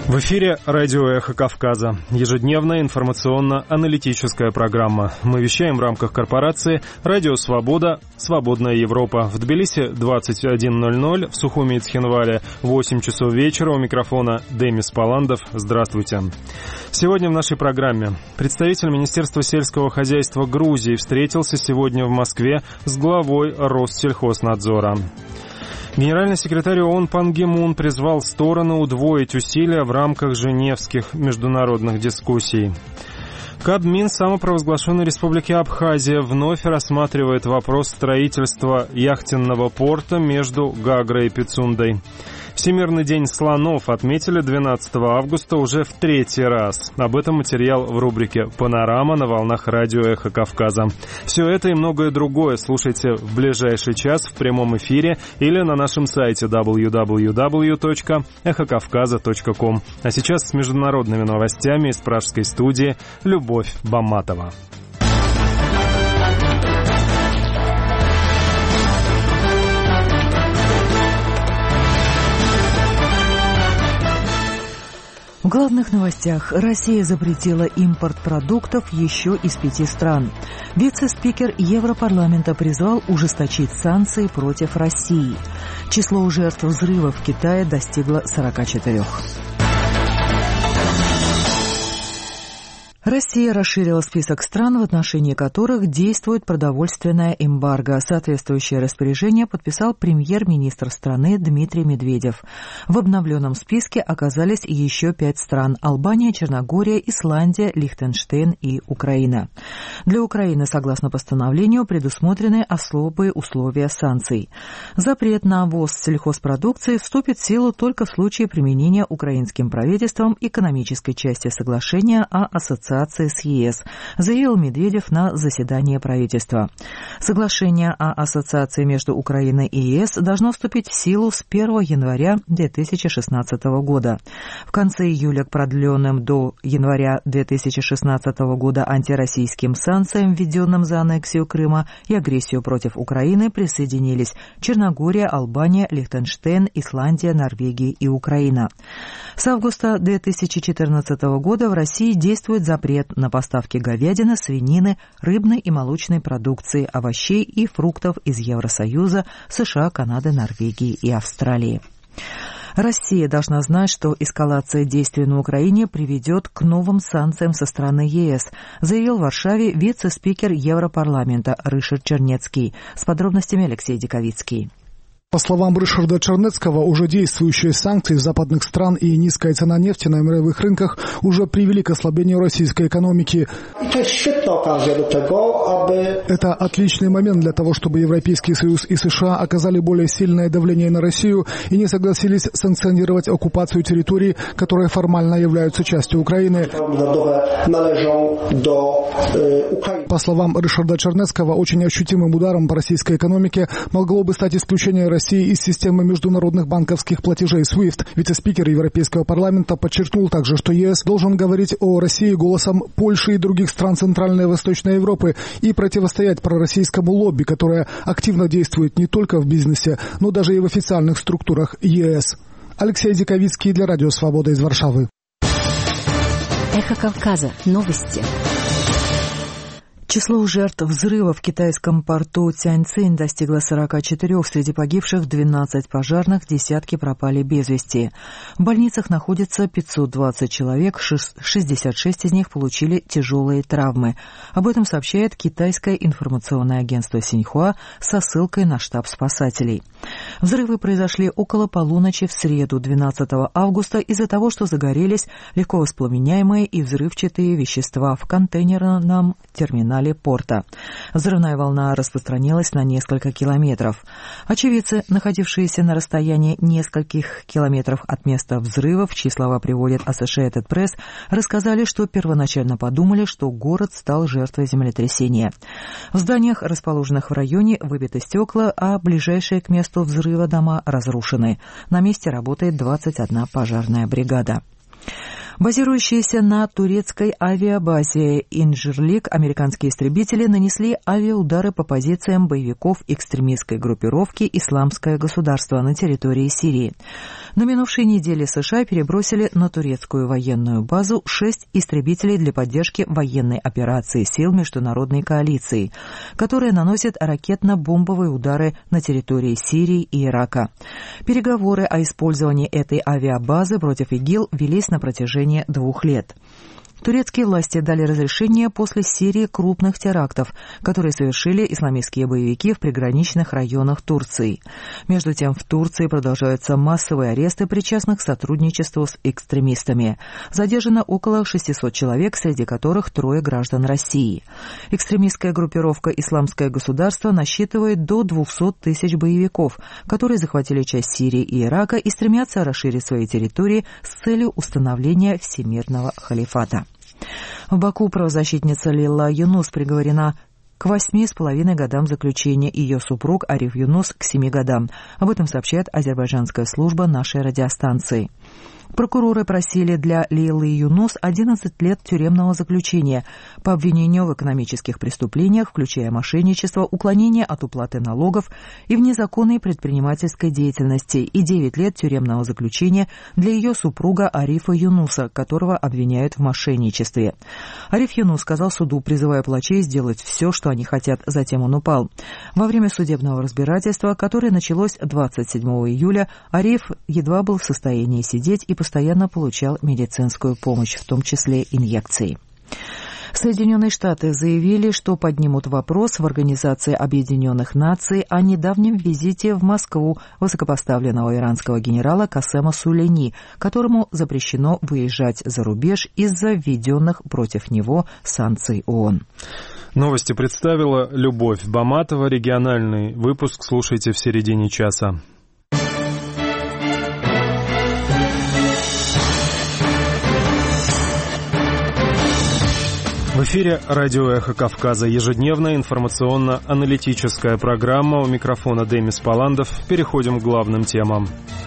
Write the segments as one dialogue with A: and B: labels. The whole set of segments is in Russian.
A: В эфире радио «Эхо Кавказа». Ежедневная информационно-аналитическая программа. Мы вещаем в рамках корпорации «Радио Свобода. Свободная Европа». В Тбилиси 21:00, в Сухуми и Цхинвале 8 часов вечера. У микрофона Демис Паландов. Здравствуйте. Сегодня в нашей программе представитель Министерства сельского хозяйства Грузии встретился сегодня в Москве с главой Россельхознадзора. Генеральный секретарь ООН Пан Ги Мун призвал стороны удвоить усилия в рамках женевских международных дискуссий. Кабмин самопровозглашенной республики Абхазия вновь рассматривает вопрос строительства яхтенного порта между Гагрой и Пицундой. Всемирный день слонов отметили 12 августа уже в третий раз. Об этом материал в рубрике «Панорама» на волнах радио «Эхо Кавказа». Все это и многое другое слушайте в ближайший час в прямом эфире или на нашем сайте www.эхокавказа.ком. А сейчас с международными новостями из пражской студии Любовь Баматова.
B: В главных новостях. Россия запретила импорт продуктов еще из 5 стран. Вице-спикер Европарламента призвал ужесточить санкции против России. Число жертв взрывов в Китае достигло 44. Россия расширила список стран, в отношении которых действует продовольственное эмбарго. Соответствующее распоряжение подписал премьер-министр страны Дмитрий Медведев. В обновленном списке оказались еще 5 стран – Албания, Черногория, Исландия, Лихтенштейн и Украина. Для Украины, согласно постановлению, предусмотрены особые условия санкций. Запрет на ввоз сельхозпродукции вступит в силу только в случае применения украинским правительством экономической части соглашения о ассоциации с ЕС, заявил Медведев на заседании правительства. Соглашение о ассоциации между Украиной и ЕС должно вступить в силу с 1 января 2016 года. В конце июля к продленным до января 2016 года антироссийским санкциям, введенным за аннексию Крыма и агрессию против Украины, присоединились Черногория, Албания, Лихтенштейн, Исландия, Норвегия и Украина. С августа 2014 года в России действует запрет на поставки говядины, свинины, рыбной и молочной продукции, овощей и фруктов из Евросоюза, США, Канады, Норвегии и Австралии. Россия должна знать, что эскалация действий на Украине приведет к новым санкциям со стороны ЕС, заявил в Варшаве вице-спикер Европарламента Ришард Чернецкий. С подробностями Алексей Диковицкий.
C: По словам Ришарда Чернецкого, уже действующие санкции западных стран и низкая цена нефти на мировых рынках уже привели к ослаблению российской экономики. Это отличный момент для того, чтобы Европейский Союз и США оказали более сильное давление на Россию и не согласились санкционировать оккупацию территорий, которые формально являются частью Украины. По словам Ришарда Чернецкого, очень ощутимым ударом по российской экономике могло бы стать исключение России из системы международных банковских платежей SWIFT. Вице-спикер Европейского парламента подчеркнул также, что ЕС должен говорить о России голосом Польши и других стран Центральной и Восточной Европы и противостоять пророссийскому лобби, которое активно действует не только в бизнесе, но даже и в официальных структурах ЕС. Алексей Диковицкий для Радио Свобода из Варшавы.
D: Эхо Кавказа. Новости.
B: Число жертв взрыва в китайском порту Тяньцинь достигло 44, среди погибших 12 пожарных, десятки пропали без вести. В больницах находится 520 человек, 66 из них получили тяжелые травмы. Об этом сообщает китайское информационное агентство Синьхуа со ссылкой на штаб спасателей. Взрывы произошли около полуночи в среду, 12 августа, из-за того, что загорелись легко воспламеняемые и взрывчатые вещества в контейнерном терминале порта. Взрывная волна распространилась на несколько километров. Очевидцы, находившиеся на расстоянии нескольких километров от места взрывов, чьи слова приводит Associated Press, рассказали, что первоначально подумали, что город стал жертвой землетрясения. В зданиях, расположенных в районе, выбиты стекла, а ближайшие к месту взрыва дома разрушены. На месте работает 21 пожарная бригада. Базирующиеся на турецкой авиабазе Инжирлик американские истребители нанесли авиаудары по позициям боевиков экстремистской группировки «Исламское государство» на территории Сирии. На минувшей неделе США перебросили на турецкую военную базу 6 истребителей для поддержки военной операции сил международной коалиции, которые наносят ракетно-бомбовые удары на территории Сирии и Ирака. Переговоры о использовании этой авиабазы против ИГИЛ велись на протяжении 2 лет. Турецкие власти дали разрешение после серии крупных терактов, которые совершили исламистские боевики в приграничных районах Турции. Между тем, в Турции продолжаются массовые аресты причастных к сотрудничеству с экстремистами. Задержано около 600 человек, среди которых 3 граждан России. Экстремистская группировка «Исламское государство» насчитывает до 200 тысяч боевиков, которые захватили часть Сирии и Ирака и стремятся расширить свои территории с целью установления всемирного халифата. В Баку правозащитница Лейла Юнус приговорена к 8,5 годам заключения, ее супруг Ариф Юнус к 7 годам. Об этом сообщает азербайджанская служба нашей радиостанции. Прокуроры просили для Лейлы Юнус 11 лет тюремного заключения по обвинению в экономических преступлениях, включая мошенничество, уклонение от уплаты налогов и в незаконной предпринимательской деятельности, и 9 лет тюремного заключения для ее супруга Арифа Юнуса, которого обвиняют в мошенничестве. Ариф Юнус сказал суду, призывая палачей сделать все, что они хотят, затем он упал. Во время судебного разбирательства, которое началось 27 июля, Ариф едва был в состоянии сидеть и постоянно получал медицинскую помощь, в том числе инъекции. Соединенные Штаты заявили, что поднимут вопрос в Организации Объединенных Наций о недавнем визите в Москву высокопоставленного иранского генерала Касема Сулейни, которому запрещено выезжать за рубеж из-за введенных против него санкций ООН.
A: Новости представила Любовь Баматова. Региональный выпуск слушайте в середине часа. В эфире радио «Эхо Кавказа». Ежедневная информационно-аналитическая программа. У микрофона Демис Паландов. Переходим к главным темам.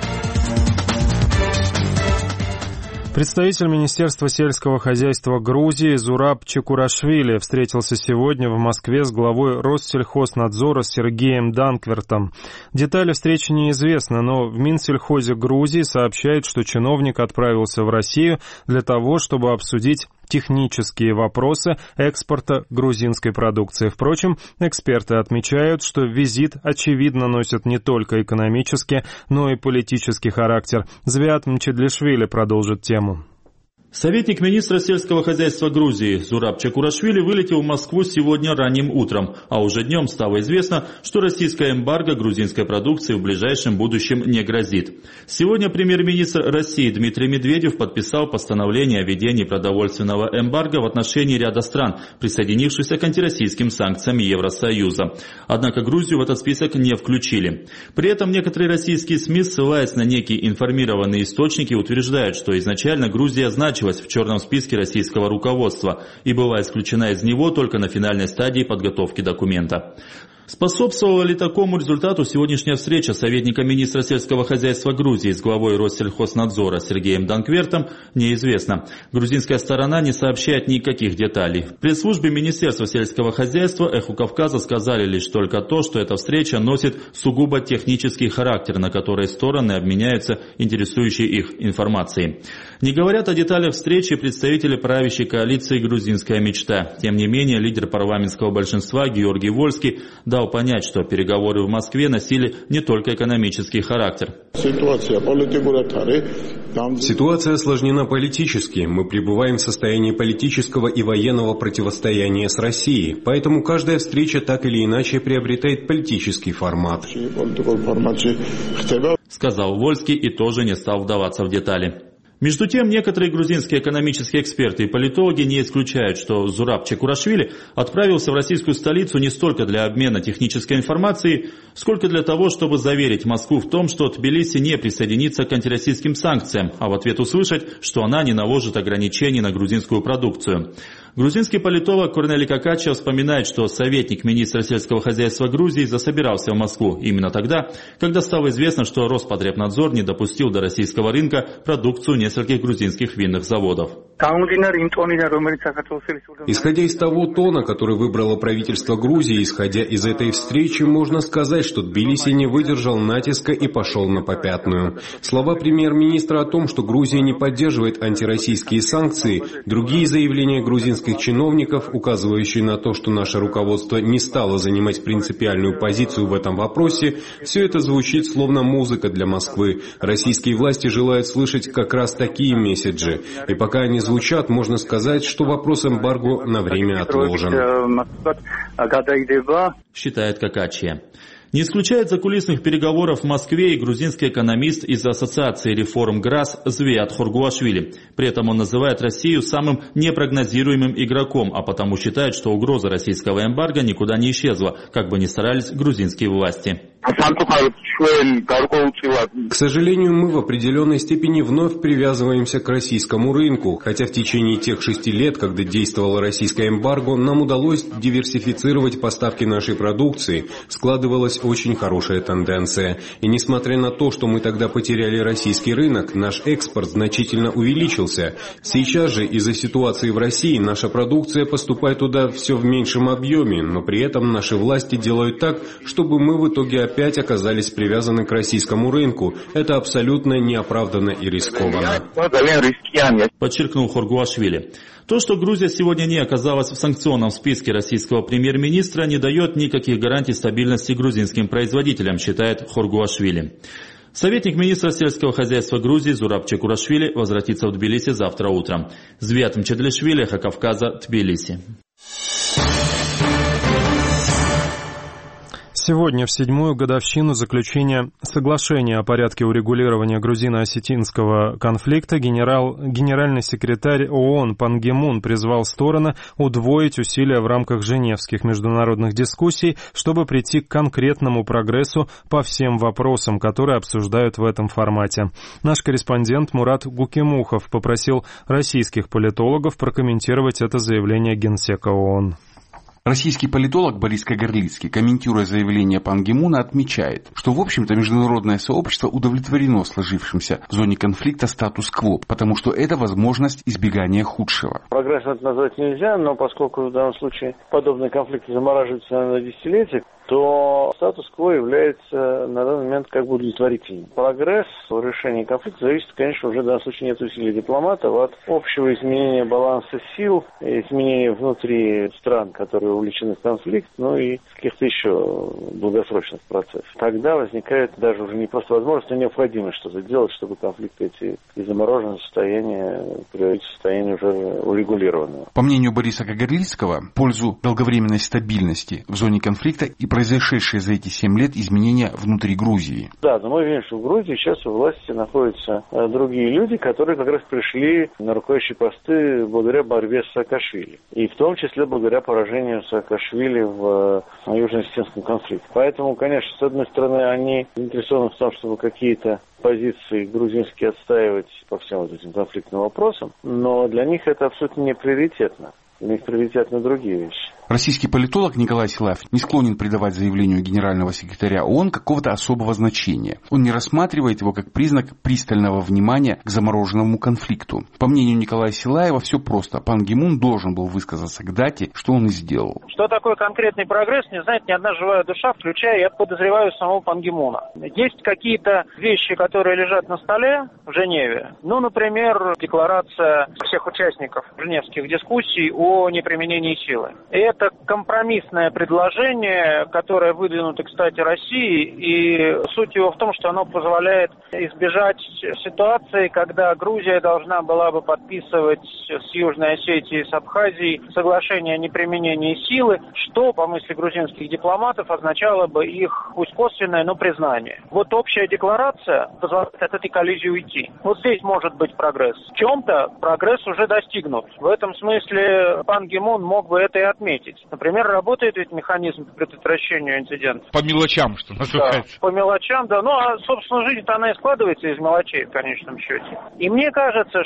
A: Представитель Министерства сельского хозяйства Грузии Зураб Чекурашвили встретился сегодня в Москве с главой Россельхознадзора Сергеем Данквертом. Детали встречи неизвестны, но в Минсельхозе Грузии сообщают, что чиновник отправился в Россию для того, чтобы обсудить технические вопросы экспорта грузинской продукции. Впрочем, эксперты отмечают, что визит очевидно носит не только экономический, но и политический характер. Звиат Мчедлишвили продолжит тему.
E: Советник министра сельского хозяйства Грузии Зураб Чекурашвили вылетел в Москву сегодня ранним утром, а уже днем стало известно, что российская эмбарго грузинской продукции в ближайшем будущем не грозит. Сегодня премьер-министр России Дмитрий Медведев подписал постановление о введении продовольственного эмбарго в отношении ряда стран, присоединившихся к антироссийским санкциям Евросоюза. Однако Грузию в этот список не включили. При этом некоторые российские СМИ, ссылаясь на некие информированные источники, утверждают, что изначально Грузия значилась в черном списке российского руководства и была исключена из него только на финальной стадии подготовки документа. Способствовала ли такому результату сегодняшняя встреча советника министра сельского хозяйства Грузии с главой Россельхознадзора Сергеем Данквертом, неизвестно. Грузинская сторона не сообщает никаких деталей. В пресс-службе Министерства сельского хозяйства «Эхо Кавказа» сказали лишь только то, что эта встреча носит сугубо технический характер, на который стороны обменяются интересующей их информацией. Не говорят о деталях встречи представители правящей коалиции «Грузинская мечта». Тем не менее, лидер парламентского большинства Георгий Вольский дал понять, что переговоры в Москве носили не только экономический характер.
F: Ситуация осложнена политически. Мы пребываем в состоянии политического и военного противостояния с Россией. Поэтому каждая встреча так или иначе приобретает политический формат.
E: Сказал Вольский и тоже не стал вдаваться в детали. Между тем, некоторые грузинские экономические эксперты и политологи не исключают, что Зураб Чекурашвили отправился в российскую столицу не столько для обмена технической информацией, сколько для того, чтобы заверить Москву в том, что Тбилиси не присоединится к антироссийским санкциям, а в ответ услышать, что она не наложит ограничений на грузинскую продукцию. Грузинский политолог Корнелий Какача вспоминает, что советник министра сельского хозяйства Грузии засобирался в Москву именно тогда, когда стало известно, что Роспотребнадзор не допустил до российского рынка продукцию нескольких грузинских винных заводов.
F: Исходя из того тона, который выбрало правительство Грузии, исходя из этой встречи, можно сказать, что Тбилиси не выдержал натиска и пошел на попятную. Слова премьер-министра о том, что Грузия не поддерживает антироссийские санкции, другие заявления грузинских чиновников, указывающие на то, что наше руководство не стало занимать принципиальную позицию в этом вопросе, все это звучит словно музыка для Москвы. Российские власти желают слышать как раз такие месседжи. И пока они звучат, можно сказать, что вопрос эмбарго на время отложен.
E: Считает Какачия. Не исключает закулисных переговоров в Москве и грузинский экономист из Ассоциации реформ ГРАС Звиат Хоргуашвили. При этом он называет Россию самым непрогнозируемым игроком, а потому считает, что угроза российского эмбарго никуда не исчезла, как бы ни старались грузинские власти.
F: К сожалению, мы в определенной степени вновь привязываемся к российскому рынку, хотя в течение тех 6 лет, когда действовало российское эмбарго, нам удалось диверсифицировать поставки нашей продукции, складывалась очень хорошая тенденция. И несмотря на то, что мы тогда потеряли российский рынок, наш экспорт значительно увеличился. Сейчас же из-за ситуации в России наша продукция поступает туда все в меньшем объеме, но при этом наши власти делают так, чтобы мы в итоге опять оказались привязаны к российскому рынку. Это абсолютно неоправданно и рискованно.
E: Подчеркнул Хоргуашвили. То, что Грузия сегодня не оказалась в санкционном списке российского премьер-министра, не дает никаких гарантий стабильности грузинским производителям, считает Хоргуашвили. Советник министра сельского хозяйства Грузии Зураб Чекурашвили возвратится в Тбилиси завтра утром. Звиат Мчедлишвили, Эхо Кавказа, Тбилиси.
A: Сегодня, в 7-ю годовщину заключения соглашения о порядке урегулирования грузино-осетинского конфликта, генеральный секретарь ООН Пан Ги Мун призвал стороны удвоить усилия в рамках женевских международных дискуссий, чтобы прийти к конкретному прогрессу по всем вопросам, которые обсуждают в этом формате. Наш корреспондент Мурат Гукимухов попросил российских политологов прокомментировать это заявление Генсека ООН.
G: Российский политолог Борис Кагарлицкий, комментируя заявление Пан Ги Муна, отмечает, что, в общем-то, международное сообщество удовлетворено сложившимся в зоне конфликта статус-кво, потому что это возможность избегания худшего.
H: Прогресс это назвать нельзя, но поскольку в данном случае подобные конфликты замораживаются на десятилетия, то статус-кво является на данный момент как бы удовлетворительным. Прогресс в решении конфликта зависит, конечно, уже в данном случае не от усилий дипломатов, а от общего изменения баланса сил, изменения внутри стран, которые увлечены в конфликт, ну и каких-то еще долгосрочных процессов. Тогда возникает даже уже не просто возможность, но необходимость что-то делать, чтобы конфликты эти из замороженного состояния приводить в состояние уже урегулированного.
G: По мнению Бориса Кагарлицкого, в пользу долговременной стабильности в зоне конфликта и произошедшие за эти 7 лет изменения внутри Грузии.
H: Да, но мы видим, что в Грузии сейчас у власти находятся другие люди, которые как раз пришли на руководящие посты благодаря борьбе с Саакашвили. И в том числе благодаря поражению Саакашвили в Южно-Осетинском конфликте. Поэтому, конечно, с одной стороны, они заинтересованы в том, чтобы какие-то позиции грузинские отстаивать по всем вот этим конфликтным вопросам, но для них это абсолютно не приоритетно. Для них приоритетны другие вещи.
G: Российский политолог Николай Силаев не склонен придавать заявлению генерального секретаря ООН какого-то особого значения. Он не рассматривает его как признак пристального внимания к замороженному конфликту. По мнению Николая Силаева, все просто. Пан Ги Мун должен был высказаться к дате, что он и сделал.
I: Что такое конкретный прогресс, не знает ни одна живая душа, включая, я подозреваю, самого Пан Ги Муна. Есть какие-то вещи, которые лежат на столе в Женеве. Ну, например, декларация всех участников женевских дискуссий о неприменении силы. И это компромиссное предложение, которое выдвинуто, кстати, России, и суть его в том, что оно позволяет избежать ситуации, когда Грузия должна была бы подписывать с Южной Осетией, с Абхазией соглашение о неприменении силы, что, по мысли грузинских дипломатов, означало бы их, пусть косвенное, но признание. Вот общая декларация позволяет от этой коллизии уйти. Вот здесь может быть прогресс. В чем-то прогресс уже достигнут. В этом смысле Пан Ги Мун мог бы это и отметить. Например, работает ведь механизм по предотвращению инцидентов.
J: По мелочам, что называется.
I: Да, по мелочам, да. Ну, а, собственно, жизнь-то она и складывается из мелочей в конечном счете. И мне кажется, что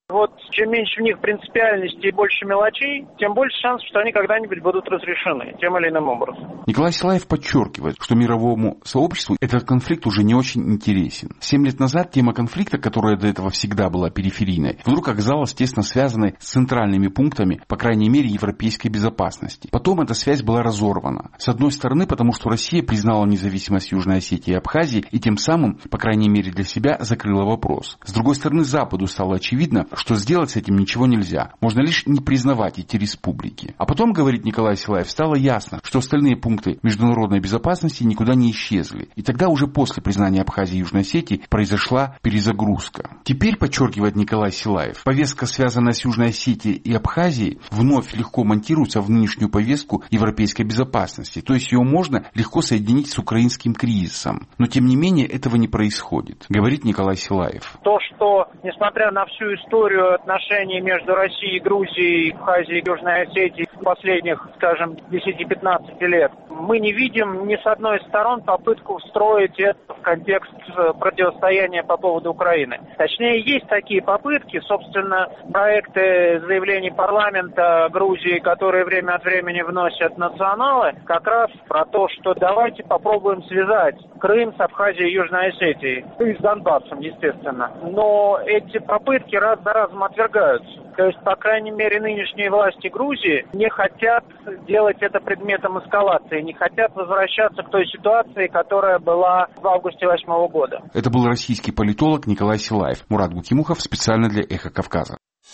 I: Вот чем меньше в них принципиальности и больше мелочей, тем больше шансов, что они когда-нибудь будут разрешены тем или иным образом.
G: Николай Силаев подчеркивает, что мировому сообществу этот конфликт уже не очень интересен. 7 лет назад тема конфликта, которая до этого всегда была периферийной, вдруг оказалась тесно связанной с центральными пунктами, по крайней мере, европейской безопасности. Потом эта связь была разорвана. С одной стороны, потому что Россия признала независимость Южной Осетии и Абхазии и тем самым, по крайней мере для себя, закрыла вопрос. С другой стороны, Западу стало очевидно, что сделать с этим ничего нельзя. Можно лишь не признавать эти республики. А потом, говорит Николай Силаев, стало ясно, что остальные пункты международной безопасности никуда не исчезли. И тогда уже после признания Абхазии и Южной Осетии произошла перезагрузка. Теперь, подчеркивает Николай Силаев, повестка, связанная с Южной Осетией и Абхазией, вновь легко монтируется в нынешнюю повестку европейской безопасности. То есть ее можно легко соединить с украинским кризисом. Но тем не менее этого не происходит, говорит Николай Силаев.
I: То, что, несмотря на всю историю отношений между Россией, Грузией, Абхазией и Южной Осетией последних, скажем, 10-15 лет, мы не видим ни с одной из сторон попытку встроить это в контекст противостояния по поводу Украины. Точнее, есть такие попытки, собственно, проекты заявлений парламента Грузии, которые время от времени вносят националы, как раз про то, что давайте попробуем связать Крым с Абхазией и Южной Осетией, и с Донбассом, естественно. Но эти попытки раз за разом отвергаются. То есть, по крайней мере, нынешние власти Грузии не хотят делать это предметом эскалации, не хотят возвращаться к той ситуации, которая была в августе 2008 года.
G: Это был российский политолог Николай Силаев. Мурат Гукимухов специально для «Эхо Кавказа».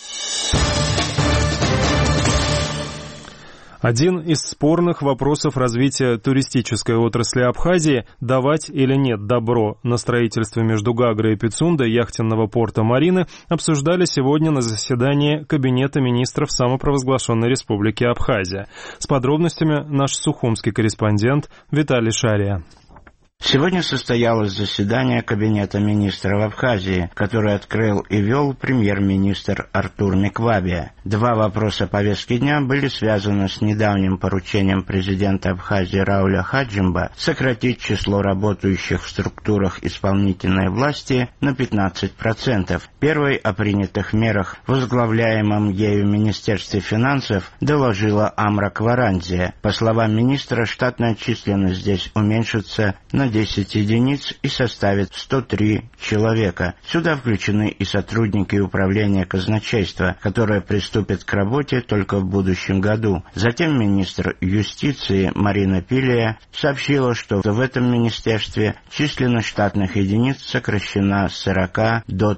A: Один из спорных вопросов развития туристической отрасли Абхазии – давать или нет добро на строительство между Гагрой и Пицундой яхтенного порта Марины – обсуждали сегодня на заседании Кабинета министров самопровозглашенной Республики Абхазия. С подробностями наш сухумский корреспондент Виталий Шария.
J: Сегодня состоялось заседание Кабинета министров Абхазии, которое открыл и вел премьер-министр Артур Миквабия. Два вопроса повестки дня были связаны с недавним поручением президента Абхазии Рауля Хаджимба сократить число работающих в структурах исполнительной власти на 15%. Первой о принятых мерах, возглавляемом ею Министерстве финансов, доложила Амра Кваранзия. По словам министра, штатная численность здесь уменьшится на 10 единиц и составит 103 человека. Сюда включены и сотрудники управления казначейства, которые приступят к работе только в будущем году. Затем министр юстиции Марина Пилия сообщила, что в этом министерстве численность штатных единиц сокращена с 40 до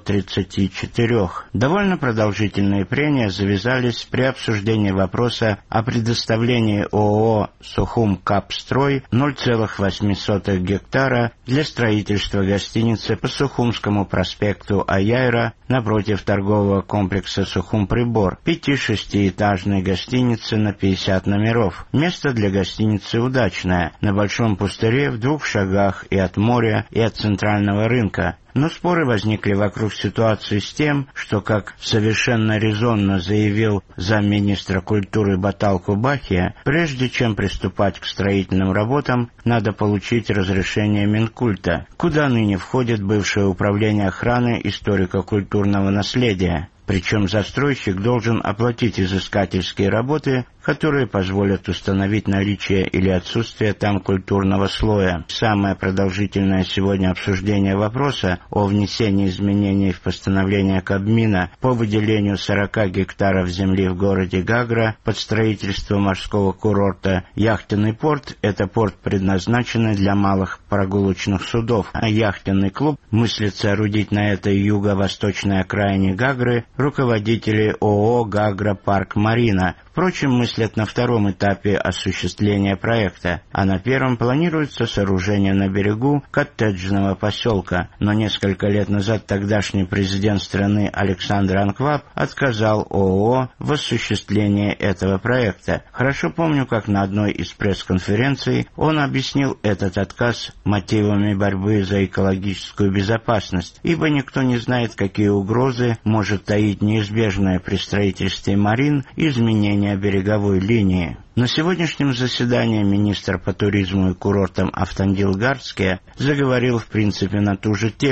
J: 34. Довольно продолжительные прения завязались при обсуждении вопроса о предоставлении ООО «Сухумкапстрой» 0,08 гектара для строительства гостиницы по Сухумскому проспекту Аяйра напротив торгового комплекса «Сухум-Прибор», 5-6-этажной гостиницы на 50 номеров. Место для гостиницы удачное, на большом пустыре в 2 шагах и от моря, и от центрального рынка. Но споры возникли вокруг ситуации с тем, что, как совершенно резонно заявил замминистра культуры Батал Кубахия, прежде чем приступать к строительным работам, надо получить разрешение Минкульта, куда ныне входит бывшее управление охраны историко-культурного наследия. Причем застройщик должен оплатить изыскательские работы, которые позволят установить наличие или отсутствие там культурного слоя. Самое продолжительное сегодня обсуждение вопроса о внесении изменений в постановление Кабмина по выделению 40 гектаров земли в городе Гагра под строительство морского курорта. Яхтенный порт – это порт, предназначенный для малых прогулочных судов, а яхтенный клуб мыслит соорудить на этой юго-восточной окраине Гагры руководители ООО «Гагра Парк Марина». Впрочем, мыслят на втором этапе осуществления проекта, а на первом планируется сооружение на берегу коттеджного поселка. Но несколько лет назад тогдашний президент страны Александр Анкваб отказал ООО в осуществлении этого проекта. Хорошо помню, как на одной из пресс-конференций он объяснил этот отказ мотивами борьбы за экологическую безопасность, ибо никто не знает, какие угрозы может таить неизбежное при строительстве марин изменение береговой линии. На сегодняшнем заседании министр по туризму и курортам Автандил Гардския заговорил в принципе на ту же тему,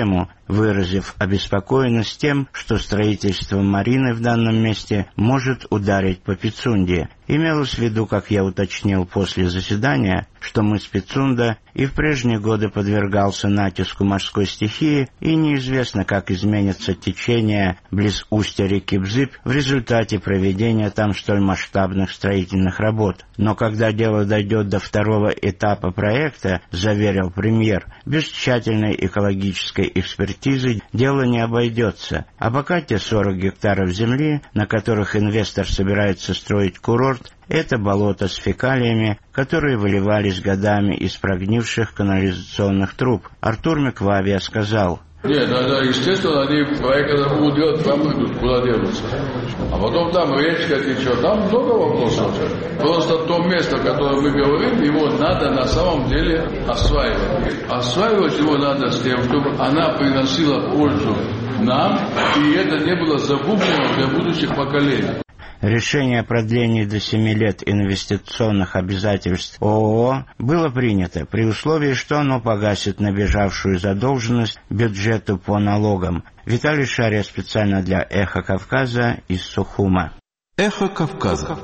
J: выразив обеспокоенность тем, что строительство марины в данном месте может ударить по Пицунде. Имелось в виду, как я уточнил после заседания, что мыс Пицунда и в прежние годы подвергался натиску морской стихии, и неизвестно, как изменится течение близ устья реки Бзып в результате проведения там столь масштабных строительных работ. Но когда дело дойдет до второго этапа проекта, заверил премьер, без тщательной экологической экспертизы дело не обойдется. А пока те 40 гектаров земли, на которых инвестор собирается строить курорт, это болото с фекалиями, которые выливались годами из прогнивших канализационных труб. Артур Меквабия сказал:
K: Нет, естественно, они проект будут делать, там идут, куда денутся. А потом там речка течет, там много вопросов. Просто то место, которое мы говорим, его надо на самом деле осваивать. Осваивать его надо с тем, чтобы она приносила пользу нам, и это не было загублено для будущих поколений.
J: Решение о продлении до 7 лет инвестиционных обязательств ООО было принято при условии, что оно погасит набежавшую задолженность бюджету по налогам. Виталий Шария специально для «Эхо Кавказа» из Сухума.
L: «Эхо Кавказа».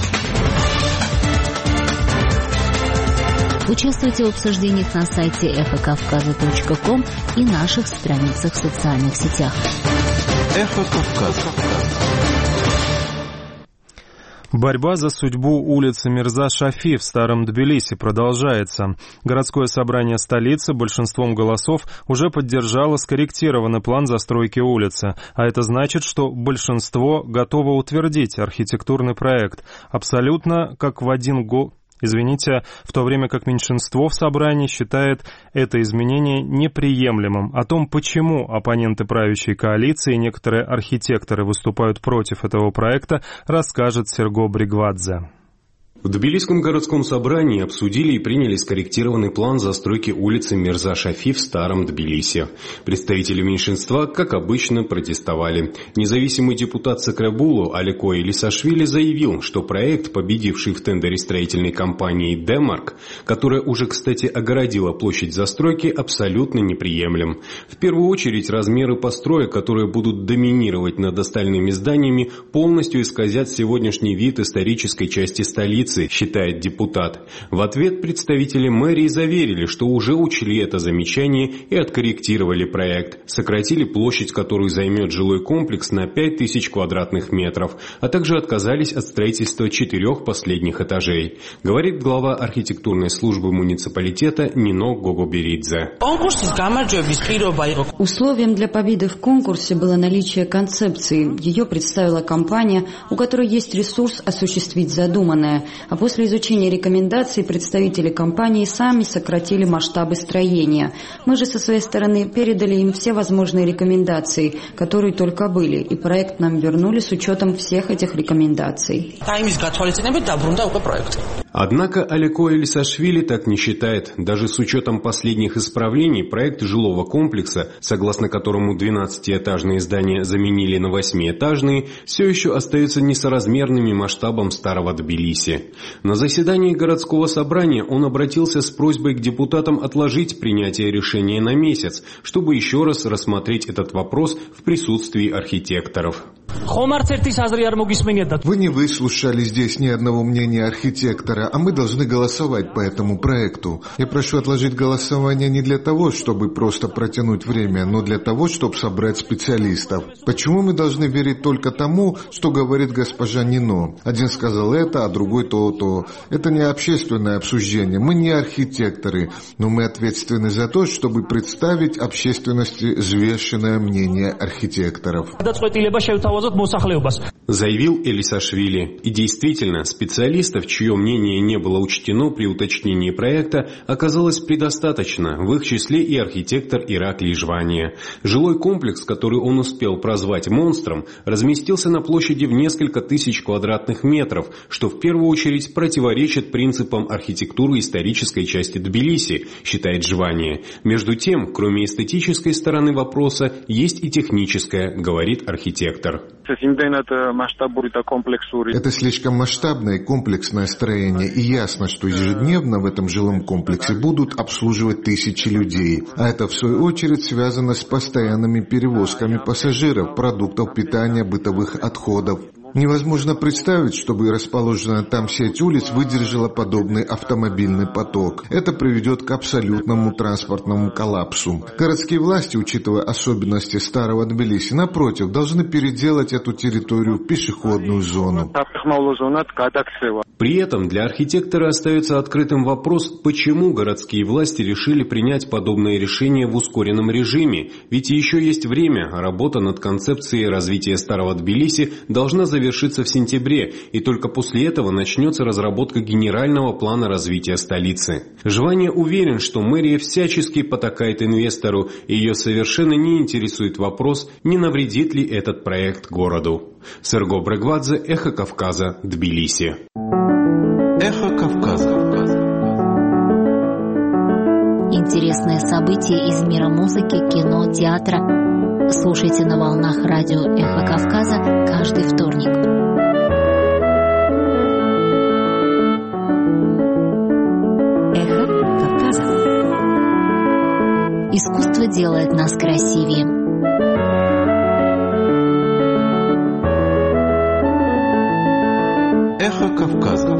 D: Участвуйте в обсуждениях на сайте эхокавказа.ком и наших страницах в социальных сетях.
L: «Эхо Кавказа».
A: Борьба за судьбу улицы Мирза Шафи в Старом Тбилиси продолжается. Городское собрание столицы большинством голосов уже поддержало скорректированный план застройки улицы, а это значит, что большинство готово утвердить архитектурный проект абсолютно как в один год. В то время как меньшинство в собрании считает это изменение неприемлемым. О том, почему оппоненты правящей коалиции и некоторые архитекторы выступают против этого проекта, расскажет Серго Бригвадзе.
F: В Тбилисском городском собрании обсудили и приняли скорректированный план застройки улицы Мирза Шафи в Старом Тбилиси. Представители меньшинства, как обычно, протестовали. Независимый депутат Сакрабулу Алико Элисашвили заявил, что проект, победивший в тендере строительной компании «Демарк», которая уже, кстати, огородила площадь застройки, абсолютно неприемлем. В первую очередь, размеры построек, которые будут доминировать над остальными зданиями, полностью исказят сегодняшний вид исторической части столицы, считает депутат. В ответ представители мэрии заверили, что уже учли это замечание и откорректировали проект. Сократили площадь, которую займет жилой комплекс, на 5000 квадратных метров, а также отказались от строительства 4 последних этажей. Говорит глава архитектурной службы муниципалитета Нино Гогоберидзе.
M: Условием для победы в конкурсе было наличие концепции. Ее представила компания, у которой есть ресурс осуществить задуманное. А после изучения рекомендаций представители компании сами сократили масштабы строения. Мы же со своей стороны передали им все возможные рекомендации, которые только были, и проект нам вернули с учетом всех этих рекомендаций.
F: Однако Алико Элисашвили так не считает. Даже с учетом последних исправлений, проект жилого комплекса, согласно которому 12-этажные здания заменили на 8-этажные, все еще остаются несоразмерными масштабам Старого Тбилиси. На заседании городского собрания он обратился с просьбой к депутатам отложить принятие решения на месяц, чтобы еще раз рассмотреть этот вопрос в присутствии архитекторов.
N: Вы не выслушали здесь ни одного мнения архитектора, а мы должны голосовать по этому проекту. Я прошу отложить голосование не для того, чтобы просто протянуть время, но для того, чтобы собрать специалистов. Почему мы должны верить только тому, что говорит госпожа Нино? Один сказал это, а другой то. Это не общественное обсуждение. Мы не архитекторы, но мы ответственны за то, чтобы представить общественности взвешенное мнение архитекторов.
F: Заявил Элисашвили. И действительно, специалистов, чье мнение не было учтено при уточнении проекта, оказалось предостаточно, в их числе и архитектор Иракли Жвания. Жилой комплекс, который он успел прозвать «монстром», разместился на площади в несколько тысяч квадратных метров, что в первую очередь противоречит принципам архитектуры исторической части Тбилиси, считает Жвания. Между тем, кроме эстетической стороны вопроса, есть и техническая, говорит архитектор.
N: Это слишком масштабное и комплексное строение, и ясно, что ежедневно в этом жилом комплексе будут обслуживать тысячи людей. А это, в свою очередь, связано с постоянными перевозками пассажиров, продуктов питания, бытовых отходов. Невозможно представить, чтобы расположенная там сеть улиц выдержала подобный автомобильный поток. Это приведет к абсолютному транспортному коллапсу. Городские власти, учитывая особенности старого Тбилиси, напротив, должны переделать эту территорию в пешеходную зону.
F: При этом для архитектора остается открытым вопрос, почему городские власти решили принять подобное решение в ускоренном режиме. Ведь еще есть время, а работа над концепцией развития старого Тбилиси должна завершиться в сентябре, и только после этого начнется разработка генерального плана развития столицы. Жвания уверен, что мэрия всячески потакает инвестору, и ее совершенно не интересует вопрос, не навредит ли этот проект городу. Серго Брегвадзе, Эхо Кавказа, Тбилиси.
L: Эхо Кавказа.
D: Интересные события из мира музыки, кино, театра. Слушайте на волнах радио Эхо Кавказа каждый вторник.
B: Эхо Кавказа.
D: Искусство делает нас красивее.
L: Эхо Кавказа.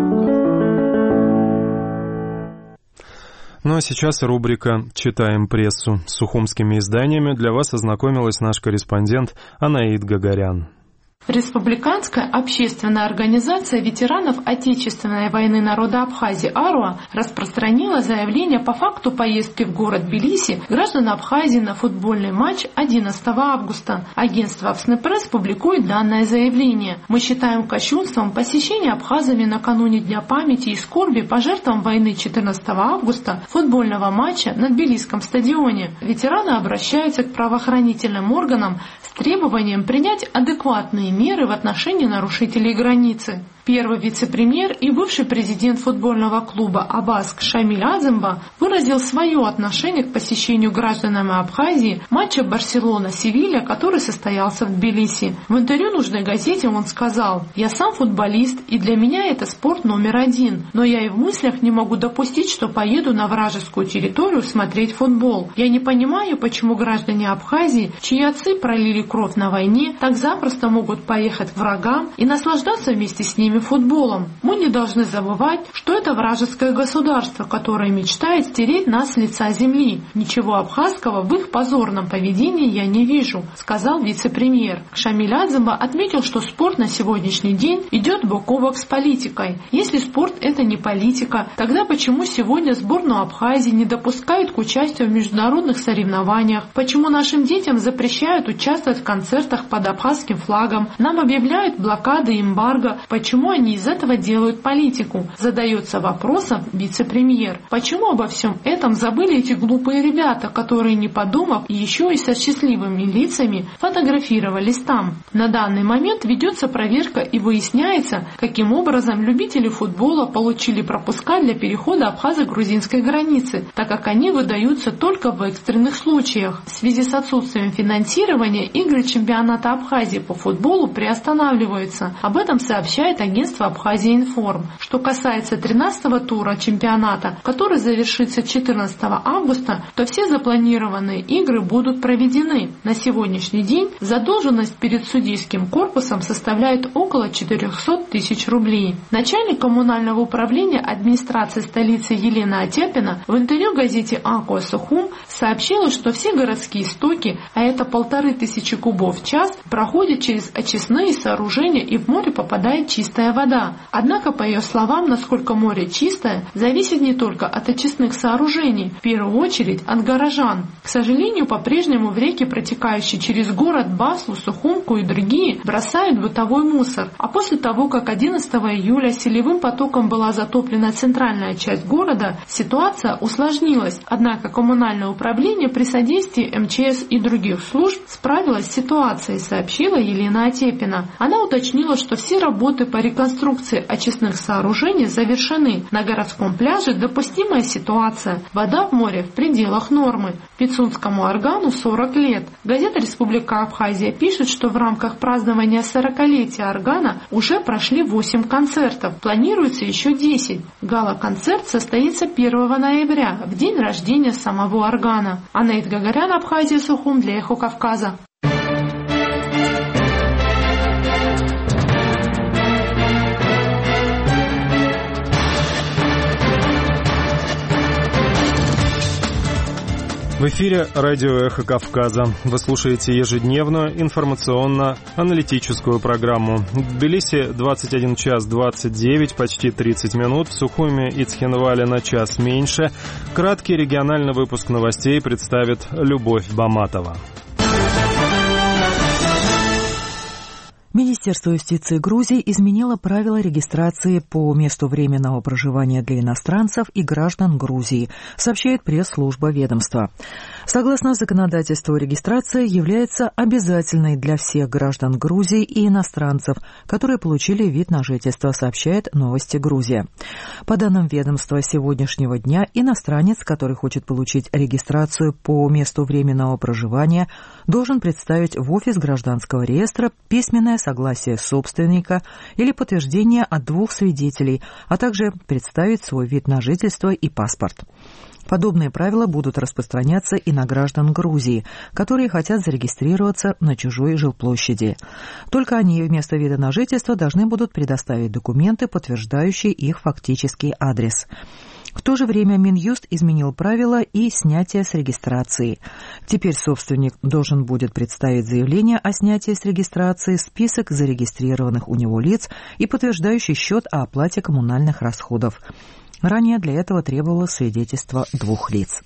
A: Ну а сейчас рубрика «Читаем прессу». С сухумскими изданиями для вас ознакомилась наш корреспондент Анаид Гагарян.
O: Республиканская общественная организация ветеранов Отечественной войны народа Абхазии «Аруа» распространила заявление по факту поездки в город Тбилиси граждан Абхазии на футбольный матч 11 августа. Агентство «Авснепресс» публикует данное заявление. Мы считаем кощунством посещение абхазами накануне Дня памяти и скорби по жертвам войны 14 августа футбольного матча на Тбилисском стадионе. Ветераны обращаются к правоохранительным органам с требованием принять адекватные меры в отношении нарушителей границы. Первый вице-премьер и бывший президент футбольного клуба Абаск Шамиль Азымба выразил свое отношение к посещению гражданами Абхазии матча Барселона-Севилья, который состоялся в Тбилиси. В интервью нужной газете он сказал: «Я сам футболист, и для меня это спорт номер один, но я и в мыслях не могу допустить, что поеду на вражескую территорию смотреть футбол. Я не понимаю, почему граждане Абхазии, чьи отцы пролили кровь на войне, так запросто могут поехать к врагам и наслаждаться вместе с ними футболом. Мы не должны забывать, что это вражеское государство, которое мечтает стереть нас с лица земли. Ничего абхазского в их позорном поведении я не вижу», — сказал вице-премьер. Шамиль Азымба отметил, что спорт на сегодняшний день идет бок о бок с политикой. Если спорт — это не политика, тогда почему сегодня сборную Абхазии не допускают к участию в международных соревнованиях? Почему нашим детям запрещают участвовать в концертах под абхазским флагом? Нам объявляют блокады и эмбарго. Почему они из этого делают политику? Задается вопросом вице-премьер. Почему обо всем этом забыли эти глупые ребята, которые, не подумав, еще и со счастливыми лицами фотографировались там? На данный момент ведется проверка и выясняется, каким образом любители футбола получили пропуска для перехода абхазо-грузинской границы, так как они выдаются только в экстренных случаях. В связи с отсутствием финансирования игры чемпионата Абхазии по футболу приостанавливаются. Об этом сообщает агентство «Абхазия Информ». Что касается 13-го тура чемпионата, который завершится 14 августа, то все запланированные игры будут проведены. На сегодняшний день задолженность перед судейским корпусом составляет около 400 тысяч рублей. Начальник коммунального управления администрации столицы Елена Отяпина в интервью газете «Акуа Сухум» сообщила, что все городские стоки, а это 1500 кубов в час, проходят через очистные сооружения и в море попадает чистая вода. Однако, по ее словам, насколько море чистое, зависит не только от очистных сооружений, в первую очередь от горожан. К сожалению, по-прежнему в реки, протекающие через город Баслу, Сухумку и другие, бросают бытовой мусор. А после того, как 11 июля селевым потоком была затоплена центральная часть города, ситуация усложнилась. Однако коммунальное управление при содействии МЧС и других служб справилось с ситуацией, сообщила Елена Отепина. Она уточнила, что все работы по реконструкции реконструкции очистных сооружений завершены. На городском пляже допустимая ситуация. Вода в море в пределах нормы. Пицунскому органу 40 лет. Газета «Республика Абхазия» пишет, что в рамках празднования 40-летия органа уже прошли 8 концертов. Планируется еще 10. Гала-концерт состоится 1 ноября, в день рождения самого органа. Анаит Гагарян, Абхазия, Сухум для Эхо Кавказа.
A: В эфире радио «Эхо Кавказа». Вы слушаете ежедневную информационно-аналитическую программу. В Тбилиси 21 час 29, почти 30 минут. В Сухуме и Цхинвале на час меньше. Краткий региональный выпуск новостей представит Любовь Баматова.
B: Министерство юстиции Грузии изменило правила регистрации по месту временного проживания для иностранцев и граждан Грузии, сообщает пресс-служба ведомства. Согласно законодательству, регистрация является обязательной для всех граждан Грузии и иностранцев, которые получили вид на жительство, сообщает «Новости Грузия». По данным ведомства, с сегодняшнего дня иностранец, который хочет получить регистрацию по месту временного проживания, должен представить в офис гражданского реестра письменное согласие собственника или подтверждение от 2 свидетелей, а также представить свой вид на жительство и паспорт. Подобные правила будут распространяться и на граждан Грузии, которые хотят зарегистрироваться на чужой жилплощади. Только они вместо вида на жительство должны будут предоставить документы, подтверждающие их фактический адрес. В то же время Минюст изменил правила и снятие с регистрации. Теперь собственник должен будет представить заявление о снятии с регистрации, список зарегистрированных у него лиц и подтверждающий счет о оплате коммунальных расходов. Ранее для этого требовалось свидетельство 2 лиц.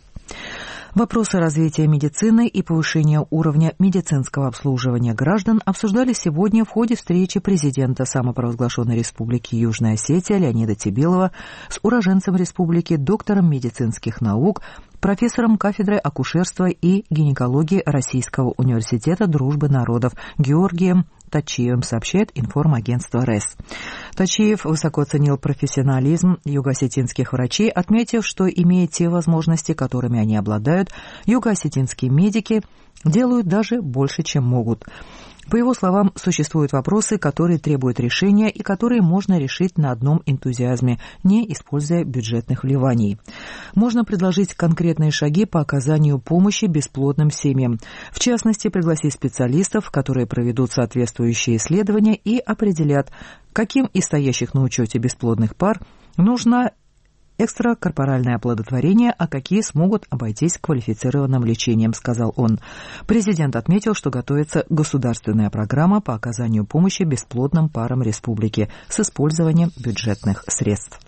B: Вопросы развития медицины и повышения уровня медицинского обслуживания граждан обсуждали сегодня в ходе встречи президента самопровозглашенной Республики Южная Осетия Леонида Тебилова с уроженцем республики, доктором медицинских наук, профессором кафедры акушерства и гинекологии Российского университета дружбы народов Георгием Тачиевым, сообщает информагентство РЭС. Тачиев высоко оценил профессионализм юго-осетинских врачей, отметив, что, имея те возможности, которыми они обладают, юго-осетинские медики делают даже больше, чем могут. По его словам, существуют вопросы, которые требуют решения и которые можно решить на одном энтузиазме, не используя бюджетных вливаний. Можно предложить конкретные шаги по оказанию помощи бесплодным семьям. В частности, пригласить специалистов, которые проведут соответствующие исследования и определят, каким из стоящих на учете бесплодных пар нужно экстракорпоральное оплодотворение, а какие смогут обойтись квалифицированным лечением, сказал он. Президент отметил, что готовится государственная программа по оказанию помощи бесплодным парам республики с использованием бюджетных средств.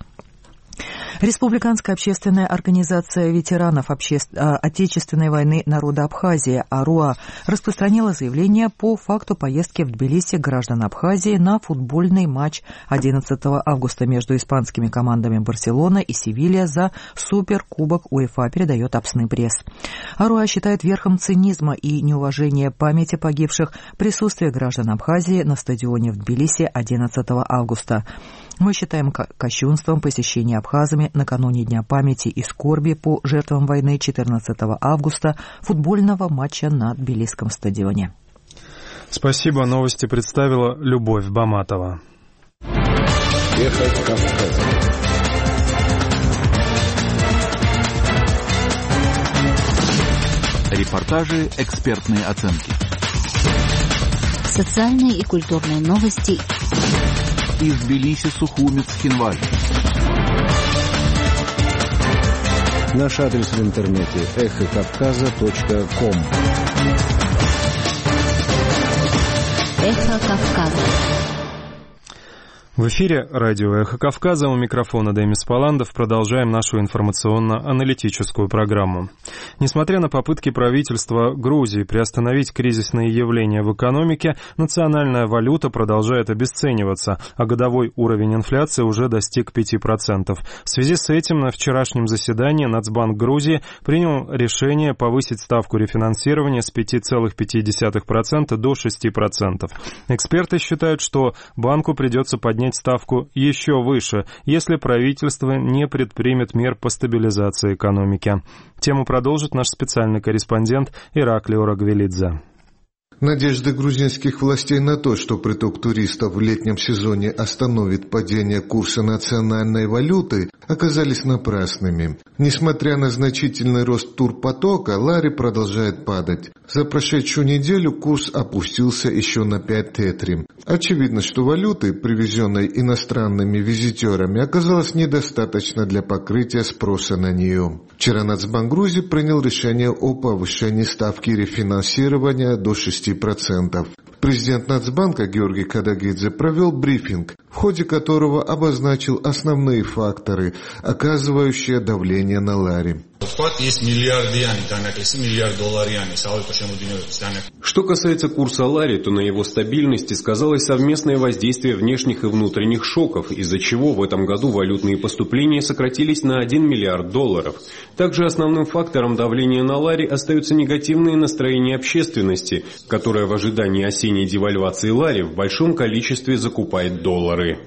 B: Республиканская общественная организация ветеранов Отечественной войны народа Абхазии АРУА распространила заявление по факту поездки в Тбилиси граждан Абхазии на футбольный матч 11 августа между испанскими командами Барселона и Севилья за Суперкубок УЕФА, передает Апсны пресс. АРУА считает верхом цинизма и неуважения памяти погибших присутствие граждан Абхазии на стадионе в Тбилиси 11 августа. Мы считаем кощунством посещение абхазами накануне Дня памяти и скорби по жертвам войны 14 августа футбольного матча на Тбилисском стадионе.
A: Спасибо. Новости представила Любовь Баматова.
L: Эхо Кавказа. Репортажи, экспертные оценки.
D: Социальные и культурные новости.
L: Из Тбилиси, Сухуми, Цхинваль.
P: Наш адрес в интернете эхокавказа.ком.
D: Эхо Кавказа.
A: В эфире радио «Эхо Кавказа», у микрофона Демис Паландов. Продолжаем нашу информационно-аналитическую программу. Несмотря на попытки правительства Грузии приостановить кризисные явления в экономике, национальная валюта продолжает обесцениваться, а годовой уровень инфляции уже достиг 5%. В связи с этим на вчерашнем заседании Нацбанк Грузии принял решение повысить ставку рефинансирования с 5,5% до 6%. Эксперты считают, что банку придется поднять поднять ставку еще выше, если правительство не предпримет мер по стабилизации экономики. Тему продолжит наш специальный корреспондент Ираклий Орагвелидзе.
N: Надежды грузинских властей на то, что приток туристов в летнем сезоне остановит падение курса национальной валюты, оказались напрасными. Несмотря на значительный рост турпотока, лари продолжает падать. За прошедшую неделю курс опустился еще на 5 тетри. Очевидно, что валюты, привезенной иностранными визитерами, оказалось недостаточно для покрытия спроса на нее. Вчера Нацбанк Грузии принял решение о повышении ставки рефинансирования до 6%. Президент Нацбанка Георгий Кадагидзе провел брифинг, в ходе которого обозначил основные факторы, оказывающие давление на лари.
F: Что касается курса лари, то на его стабильности сказалось совместное воздействие внешних и внутренних шоков, из-за чего в этом году валютные поступления сократились на $1 миллиард. Также основным фактором давления на лари остаются негативные настроения общественности, которая в ожидании осенней девальвации лари в большом количестве закупает доллары.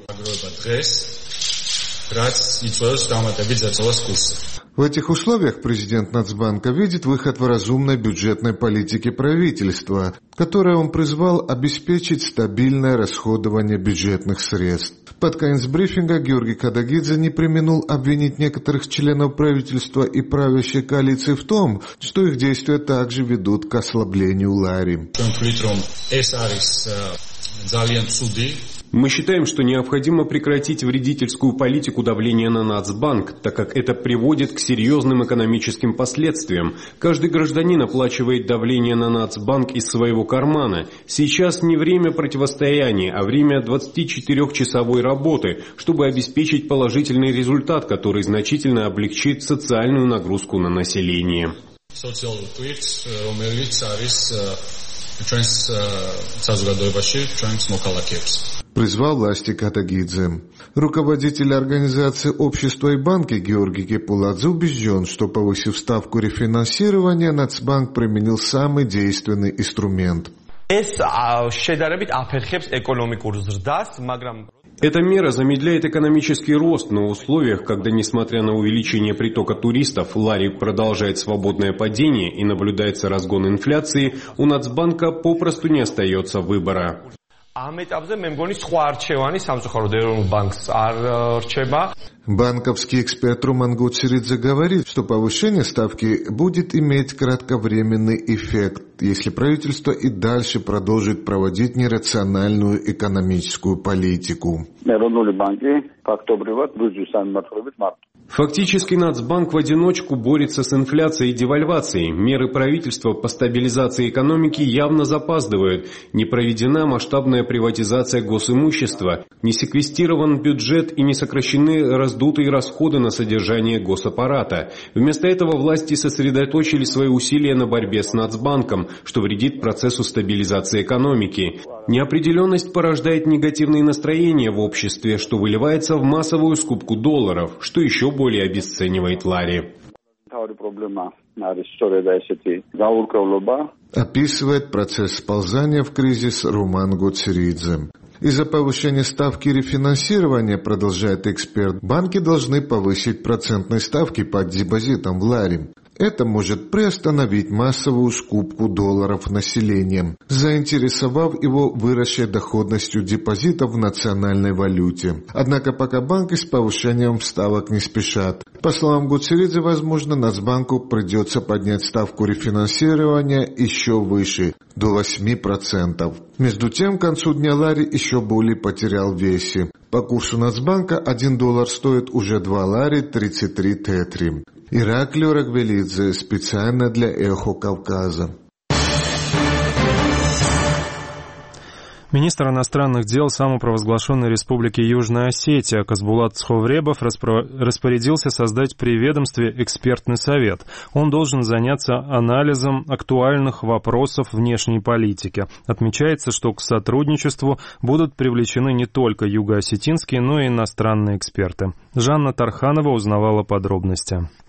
N: В этих условиях президент Нацбанка видит выход в разумной бюджетной политике правительства, которое он призвал обеспечить стабильное расходование бюджетных средств. Под конец брифинга Георгий Кадагидзе не преминул обвинить некоторых членов правительства и правящей коалиции в том, что их действия также ведут к ослаблению лари.
F: Мы считаем, что необходимо прекратить вредительскую политику давления на Нацбанк, так как это приводит к серьезным экономическим последствиям. Каждый гражданин оплачивает давление на Нацбанк из своего кармана. Сейчас не время противостояния, а время 24-часовой работы, чтобы обеспечить положительный результат, который значительно облегчит социальную нагрузку на население.
N: Призвал власти Кадагидзе. Руководитель организации «Общество и банки» Георгий Кепуладзе убежден, что, повысив ставку рефинансирования, Нацбанк применил самый действенный инструмент.
F: Эта мера замедляет экономический рост, но в условиях, когда, несмотря на увеличение притока туристов, лари продолжает свободное падение и наблюдается разгон инфляции, у Нацбанка попросту не остается выбора.
N: Банковский эксперт Руман Гуцеридзе говорит, что повышение ставки будет иметь кратковременный эффект, если правительство и дальше продолжит проводить нерациональную экономическую политику.
F: Фактически Нацбанк в одиночку борется с инфляцией и девальвацией. Меры правительства по стабилизации экономики явно запаздывают. Не проведена масштабная приватизация госимущества, не секвестирован бюджет и не сокращены раздутые расходы на содержание госаппарата. Вместо этого власти сосредоточили свои усилия на борьбе с Нацбанком, что вредит процессу стабилизации экономики. Неопределенность порождает негативные настроения в обществе, что выливается в массовую скупку долларов, что еще более обесценивает лари.
N: Описывает процесс сползания в кризис Руман Гуцеридзе. Из-за повышения ставки рефинансирования, продолжает эксперт, банки должны повысить процентные ставки по депозитам в лари. Это может приостановить массовую скупку долларов населением, заинтересовав его выросшей доходностью депозитов в национальной валюте. Однако пока банки с повышением ставок не спешат. По словам Гуцеридзе, возможно, Нацбанку придется поднять ставку рефинансирования еще выше, до 8%. Между тем, к концу дня лари еще более потерял в весе. По курсу Нацбанка $1 стоит уже 2 лари 33 тетри. Ираклий Орагвелидзе специально для «Эхо Кавказа».
A: Министр иностранных дел самопровозглашенной республики Южная Осетия Казбулат Цховребов распорядился создать при ведомстве экспертный совет. Он должен заняться анализом актуальных вопросов внешней политики. Отмечается, что к сотрудничеству будут привлечены не только юго-осетинские, но и иностранные эксперты. Жанна Тарханова узнавала подробности.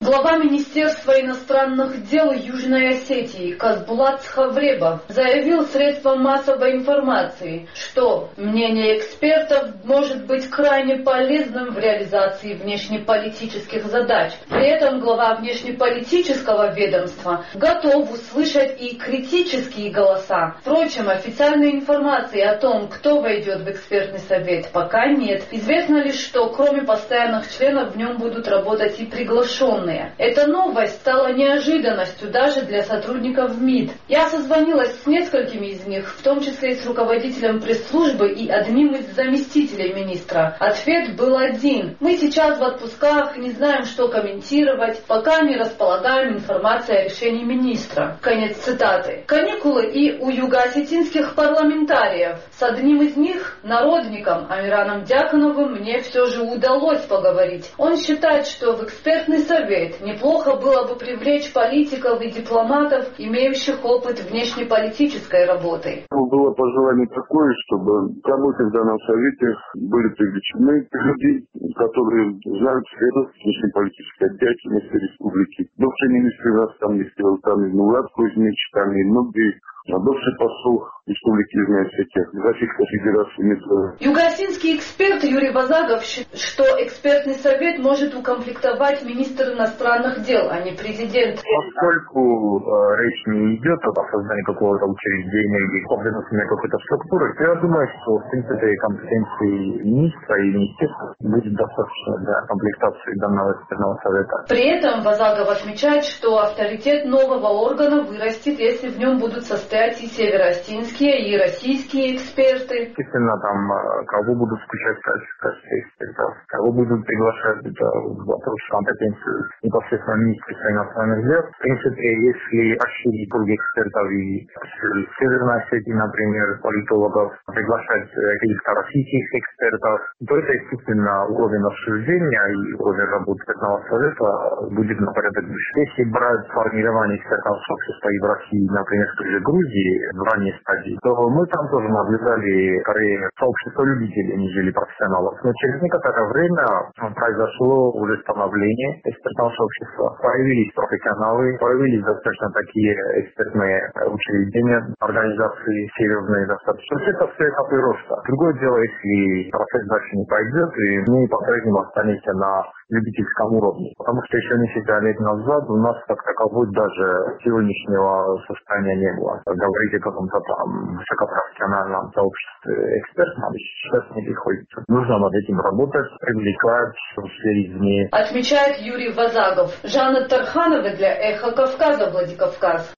Q: Глава Министерства иностранных дел Южной Осетии Казбулат Схавребов заявил средствам массовой информации, что мнение экспертов может быть крайне полезным в реализации внешнеполитических задач. При этом глава внешнеполитического ведомства готов услышать и критические голоса. Впрочем, официальной информации о том, кто войдет в экспертный совет, пока нет. Известно лишь, что кроме постоянных членов в нем будут работать и приглашенные. Эта новость стала неожиданностью даже для сотрудников МИД. Я созвонилась с несколькими из них, в том числе и с руководителем пресс-службы и одним из заместителей министра. Ответ был один. Мы сейчас в отпусках, не знаем, что комментировать, пока не располагаем информацией о решении министра. Конец цитаты. Каникулы и у юго-осетинских парламентариев. С одним из них, народником Амираном Дьяконовым, мне все же удалось поговорить. Он считает, что в экспертный совет неплохо было бы привлечь политиков и дипломатов, имеющих опыт внешнеполитической работы.
R: Было пожелание такое, чтобы в работе в данном совете были привлечены люди, которые знают сферу внешнеполитической деятельности республики. Бывший министр иностранных дел, там и Мурат Кузьмич, там и многие. Бывший посол Республики Южная Осетия, Российской Федерации.
Q: Юго-осетинский эксперт Юрий Вазагов считает, что экспертный совет может укомплектовать министр иностранных дел, а не президент.
S: Поскольку речь не идет о создании какого-то учреждения или компетентной какой-то структуры, то я думаю, что в принципе компетенции министра и министерства будет достаточно для комплектации данного экспертного совета.
Q: При этом Вазагов отмечает, что авторитет нового органа вырастет, если в нем будут состоять и североосетинские, и российские эксперты.
S: Естественно, там кого будут включать в качестве экспертов, кого будут приглашать в вопрос компетенции непосредственно министерства иностранных дел. В принципе, если расширить круг экспертов и в Северной Осетии, например, политологов, приглашать каких-то российских экспертов, то это, естественно, уровень обсуждения и уровень работы экспертного совета будет на порядок выше. Если брать формирование экспертного сообщества и в России, например, в той же Грузии, в ранней стадии, то мы там тоже наблюдали скорее сообщество любителей, нежели профессионалов. Но через некоторое время произошло уже становление экспертного сообщества. Появились профессионалы, появились достаточно такие экспертные учреждения, организации серьезные достаточно. Это все этапы роста. Другое дело, если процесс дальше не пойдет, и мы по-прежнему останемся на любительском уровне. Потому что еще несколько лет назад у нас как таковой даже сегодняшнего состояния не было. Говорить о каком-то там высокопрофессиональном сообществе экспертном сейчас не приходится. Нужно над этим работать, привлекать все извне.
Q: Отмечает Юрий Вазагов. Жанна Тарханова для «Эхо Кавказа», Владикавказ.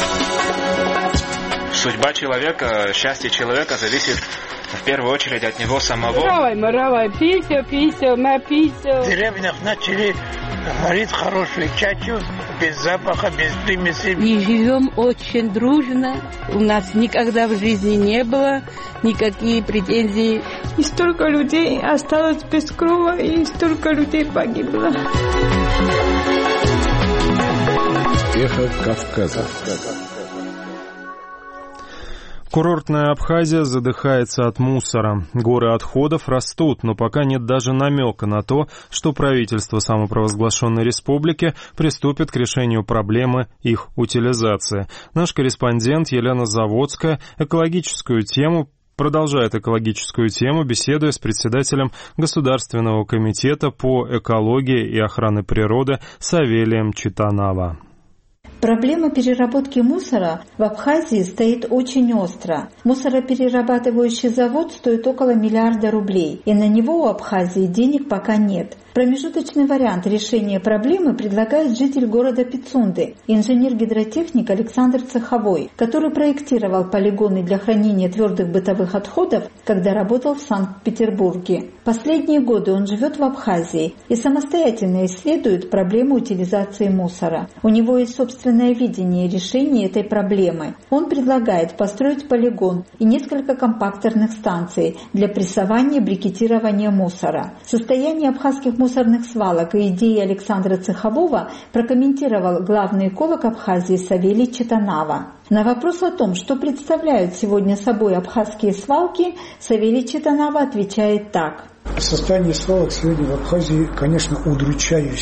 T: Судьба человека, счастье человека зависит в первую очередь от него самого.
U: Маравай, писю,
V: В деревнях начали варить хорошую чачу, без запаха, без примесей.
U: И живем очень дружно. У нас никогда в жизни не было никакие претензий.
W: И столько людей осталось без крова, и столько людей погибло.
P: Эхо Кавказа.
A: Курортная Абхазия задыхается от мусора. Горы отходов растут, но пока нет даже намека на то, что правительство самопровозглашенной республики приступит к решению проблемы их утилизации. Наш корреспондент Елена Заводская продолжает экологическую тему, беседуя с председателем Государственного комитета по экологии и охране природы Савелием Читанава.
X: Проблема переработки мусора в Абхазии стоит очень остро. Мусороперерабатывающий завод стоит около 1 миллиарда рублей, и на него у Абхазии денег пока нет. Промежуточный вариант решения проблемы предлагает житель города Пицунды, инженер-гидротехник Александр Цеховой, который проектировал полигоны для хранения твердых бытовых отходов, когда работал в Санкт-Петербурге. Последние годы он живет в Абхазии и самостоятельно исследует проблему утилизации мусора. У него есть собственное видение решения этой проблемы. Он предлагает построить полигон и несколько компакторных станций для прессования и брикетирования мусора. Состояние абхазских мусорных свалок и идеи Александра Цехового прокомментировал главный эколог Абхазии Савелий Читанава. На вопрос о том, что представляют сегодня собой абхазские свалки, Савелий Читанава отвечает так.
Y: Состояние свалок сегодня в Абхазии, конечно, удручающее.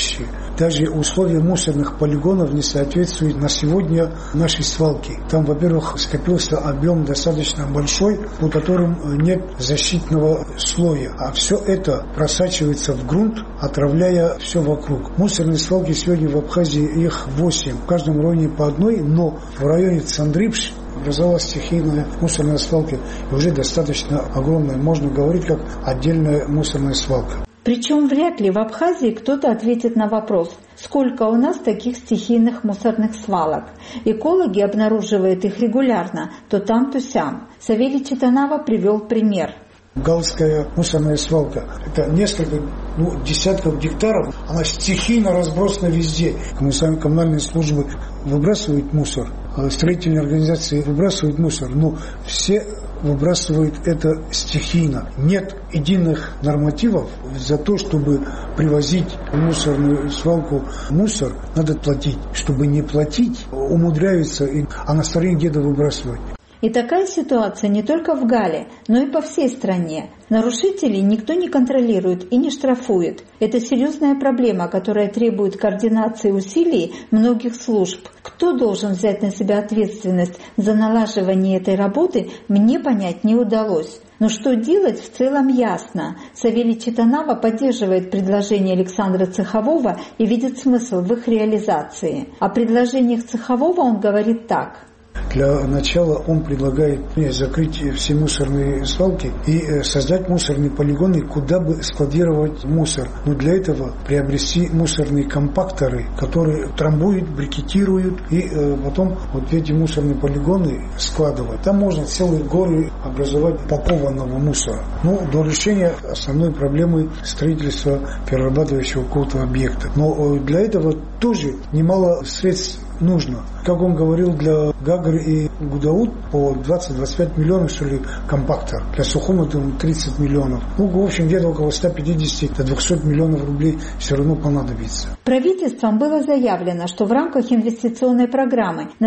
C: Даже условия мусорных полигонов не соответствуют на сегодня нашей свалке. Там, во-первых, скопился объем достаточно большой, по которым нет защитного слоя. А все это просачивается в грунт, отравляя все вокруг. Мусорные свалки сегодня в Абхазии их 8. В каждом районе по одной, но в районе Цандрипш образовалась стихийная мусорная свалка, и уже достаточно огромная. Можно говорить, как отдельная мусорная свалка.
X: Причем вряд ли в Абхазии кто-то ответит на вопрос, сколько у нас таких стихийных мусорных свалок. Экологи обнаруживают их регулярно, то там, то сям. Савелий Читанава привел пример.
C: Галская мусорная свалка. Это несколько десятков гектаров. Она стихийно разбросана везде. Коммунальные службы выбрасывают мусор, строительные организации выбрасывают мусор. Но все выбрасывают это стихийно. Нет единых нормативов. За то, чтобы привозить в мусорную свалку мусор, надо платить. Чтобы не платить, умудряются, а на стороне где-то выбрасывать.
X: И такая ситуация не только в Гале, но и по всей стране. Нарушителей никто не контролирует и не штрафует. Это серьезная проблема, которая требует координации усилий многих служб. Кто должен взять на себя ответственность за налаживание этой работы, мне понять не удалось. Но что делать, в целом ясно. Савелий Читанава поддерживает предложение Александра Цехового и видит смысл в их реализации. О предложениях Цехового он говорит так.
C: Для начала он предлагает закрыть все мусорные свалки и создать мусорные полигоны, куда бы складировать мусор. Но для этого приобрести мусорные компакторы, которые трамбуют, брикетируют и потом вот эти мусорные полигоны складывать. Там можно целые горы образовать пакованного мусора. До решения основной проблемы строительства перерабатывающего какого-то объекта. Но для этого тоже немало средств нужно. Как он говорил, для Гагры и Гудаут по 20-25 миллионов, что ли, компактор. Для Сухума 30 миллионов. В общем, где-то около 150 до 200 миллионов рублей все равно понадобится.
X: Правительством было заявлено, что в рамках инвестиционной программы на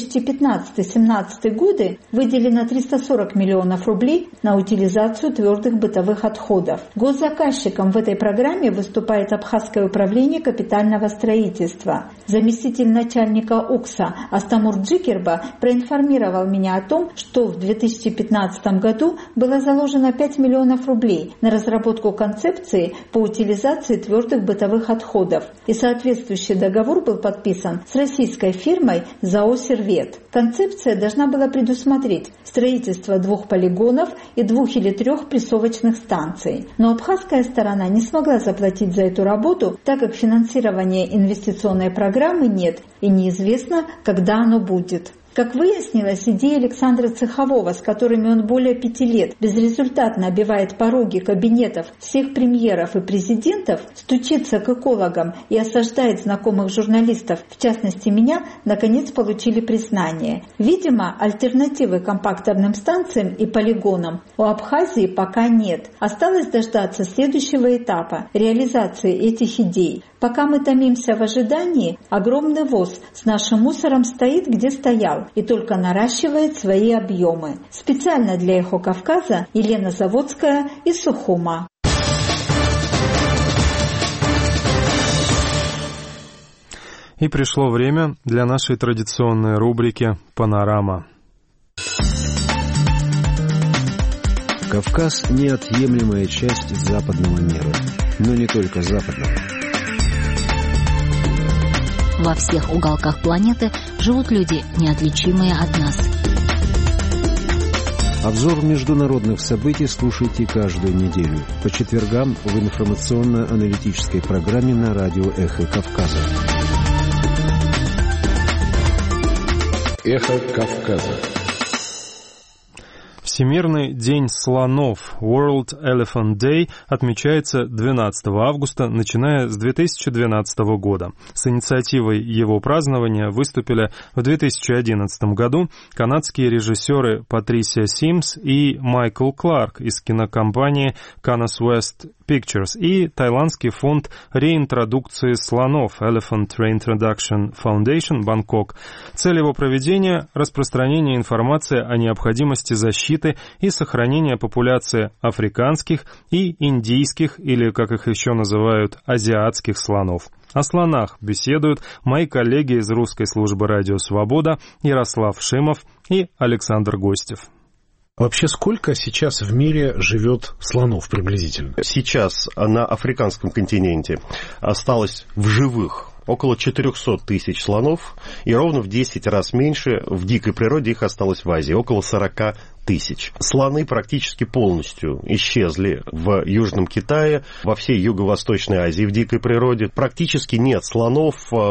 X: 2015-2017 годы выделено 340 миллионов рублей на утилизацию твердых бытовых отходов. Госзаказчиком в этой программе выступает Абхазское управление капитального строительства. Заместитель начальника УКСа Астамур Джикерба проинформировал меня о том, что в 2015 году было заложено 5 миллионов рублей на разработку концепции по утилизации твердых бытовых отходов, и соответствующий договор был подписан с российской фирмой ЗАО «Сервет». Концепция должна была предусмотреть строительство 2 полигонов и 2 или 3 прессовочных станций. Но абхазская сторона не смогла заплатить за эту работу, так как финансирования инвестиционной программы нет и неизвестно, когда оно будет. Как выяснилось, идеи Александра Цехового, с которыми он более 5 лет безрезультатно обивает пороги кабинетов всех премьеров и президентов, стучится к экологам и осаждает знакомых журналистов, в частности меня, наконец получили признание. Видимо, альтернативы компакторным станциям и полигонам у Абхазии пока нет. Осталось дождаться следующего этапа реализации этих идей. Пока мы томимся в ожидании, огромный ВОЗ с нашим мусором стоит, где стоял, и только наращивает свои объемы. Специально для «Эхо Кавказа» Елена Заводская из Сухума.
A: И пришло время для нашей традиционной рубрики «Панорама».
P: Кавказ – неотъемлемая часть западного мира, но не только западного.
D: Во всех уголках планеты живут люди, неотличимые от нас.
P: Обзор международных событий слушайте каждую неделю по четвергам в информационно-аналитической программе на радио «Эхо Кавказа».
L: «Эхо Кавказа».
A: Всемирный день слонов World Elephant Day отмечается 12 августа, начиная с 2012 года. С инициативой его празднования выступили в 2011 году канадские режиссеры Патрисия Симс и Майкл Кларк из кинокомпании Canas West Pictures и Таиландский фонд реинтродукции слонов Elephant Reintroduction Foundation, Бангкок. Цель его проведения – распространение информации о необходимости защиты защиты и сохранения популяции африканских и индийских, или, как их еще называют, азиатских слонов. О слонах беседуют мои коллеги из русской службы «Радио Свобода» Ярослав Шимов и Александр Гостев.
E: Вообще, сколько сейчас в мире живет слонов приблизительно?
G: Сейчас на африканском континенте осталось в живых около 400 тысяч слонов, и ровно в 10 раз меньше в дикой природе их осталось в Азии, около 40 тысяч. Слоны практически полностью исчезли в Южном Китае, во всей Юго-Восточной Азии в дикой природе. Практически нет слонов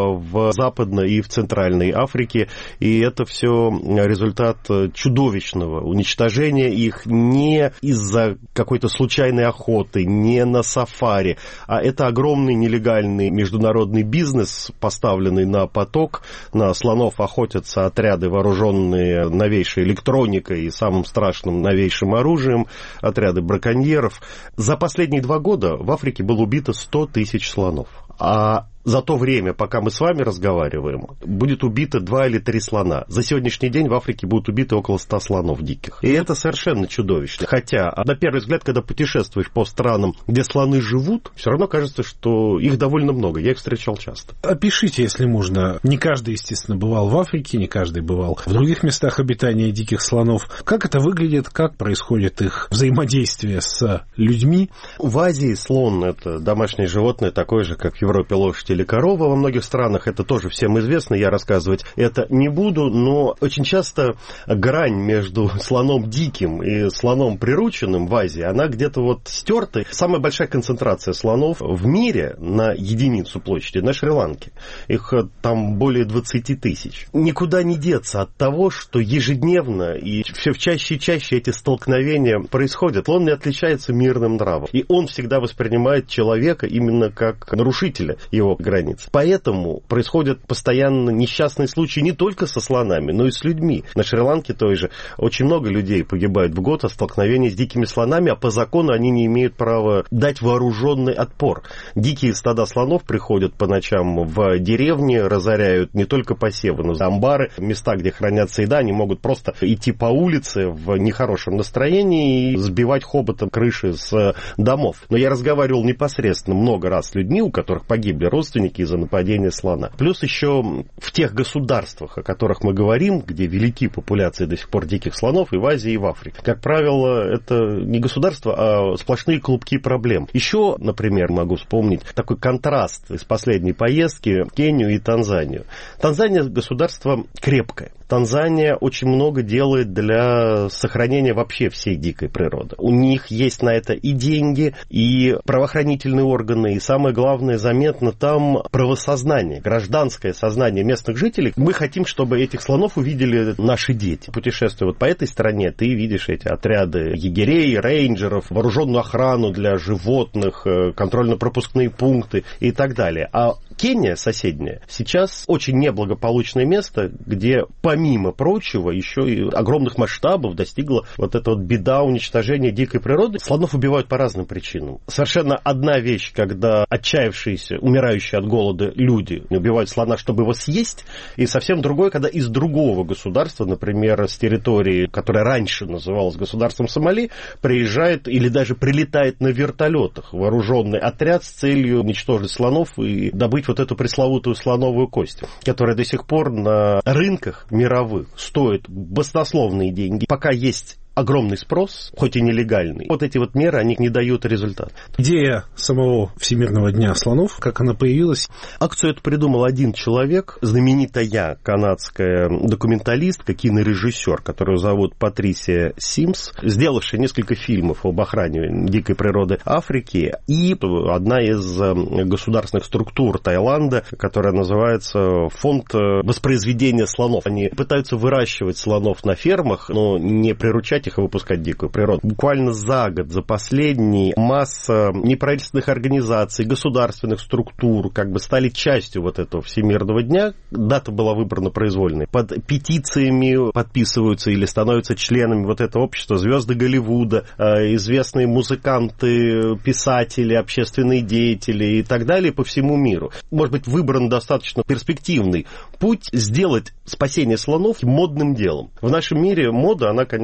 G: в Западной и в Центральной Африке, и это все результат чудовищного уничтожения их не из-за какой-то случайной охоты, не на сафари, а это огромный нелегальный международный бизнес, поставленный на поток. На слонов охотятся отряды, вооруженные новейшей электроникой и самым страшным новейшим оружием, отряды браконьеров. За последние 2 года в Африке было убито 100 тысяч слонов. А за то время, пока мы с вами разговариваем, будет убито 2 или 3 слона. За сегодняшний день в Африке будут убиты около 100 слонов диких. И это совершенно чудовищно. Хотя, на первый взгляд, когда путешествуешь по странам, где слоны живут, все равно кажется, что их довольно много. Я их встречал часто.
E: Опишите, если можно. Не каждый, естественно, бывал в Африке, не каждый бывал в других местах обитания диких слонов. Как это выглядит, как происходит их взаимодействие с людьми?
G: В Азии слон – это домашнее животное, такое же, как в Европе лошадь или корова. Во многих странах это тоже всем известно, я рассказывать это не буду, но очень часто грань между слоном диким и слоном прирученным в Азии, она где-то вот стерта. Самая большая концентрация слонов в мире на единицу площади на Шри-Ланке. Их там более 20 тысяч. Никуда не деться от того, что ежедневно и все чаще и чаще эти столкновения происходят. Слон не отличается мирным нравом. И он всегда воспринимает человека именно как нарушителя его границ. Поэтому происходят постоянно несчастные случаи не только со слонами, но и с людьми. На Шри-Ланке той же очень много людей погибает в год от столкновений с дикими слонами, а по закону они не имеют права дать вооруженный отпор. Дикие стада слонов приходят по ночам в деревни, разоряют не только посевы, но и амбары, места, где хранятся еда. Они могут просто идти по улице в нехорошем настроении и сбивать хоботом крыши с домов. Но я разговаривал непосредственно много раз с людьми, у которых погибли родственники из-за нападения слона. Плюс еще в тех государствах, о которых мы говорим, где велики популяции до сих пор диких слонов, и в Азии, и в Африке. Как правило, это не государства, а сплошные клубки проблем. Еще, например, могу вспомнить такой контраст из последней поездки в Кению и Танзанию. Танзания государство крепкое. Танзания очень много делает для сохранения вообще всей дикой природы. У них есть на это и деньги, и правоохранительные органы, и самое главное, заметно там правосознание, гражданское сознание местных жителей. Мы хотим, чтобы этих слонов увидели наши дети. Путешествуя вот по этой стране, ты видишь эти отряды егерей, рейнджеров, вооруженную охрану для животных, контрольно-пропускные пункты и так далее. А Кения, соседняя, сейчас очень неблагополучное место, где, помимо прочего, еще и огромных масштабов достигла вот эта вот беда уничтожения дикой природы. Слонов убивают по разным причинам. Совершенно одна вещь, когда отчаявшиеся, умирающие от голода люди убивают слона, чтобы его съесть, и совсем другое, когда из другого государства, например, с территории, которая раньше называлась государством Сомали, приезжает или даже прилетает на вертолетах вооруженный отряд с целью уничтожить слонов и добыть вот эту пресловутую слоновую кость, которая до сих пор на рынках мировых стоит баснословные деньги. Пока есть огромный спрос, хоть и нелегальный. Вот эти вот меры, они не дают результат.
E: Идея самого Всемирного дня слонов, как она появилась?
G: Акцию эту придумал один человек, знаменитая канадская документалистка, кинорежиссер, которую зовут Патрисия Симс, сделавшая несколько фильмов об охране дикой природы Африки, и одна из государственных структур Таиланда, которая называется Фонд воспроизведения слонов. Они пытаются выращивать слонов на фермах, но не приручать их и выпускать в дикую природу. Буквально за год, за последний, масса неправительственных организаций, государственных структур как бы стали частью вот этого Всемирного дня. Дата была выбрана произвольной. Под петициями подписываются или становятся членами вот этого общества звезды Голливуда, известные музыканты, писатели, общественные деятели и так далее по всему миру. Может быть, выбран достаточно перспективный путь сделать спасение слонов модным делом. В нашем мире мода, она, конечно, способна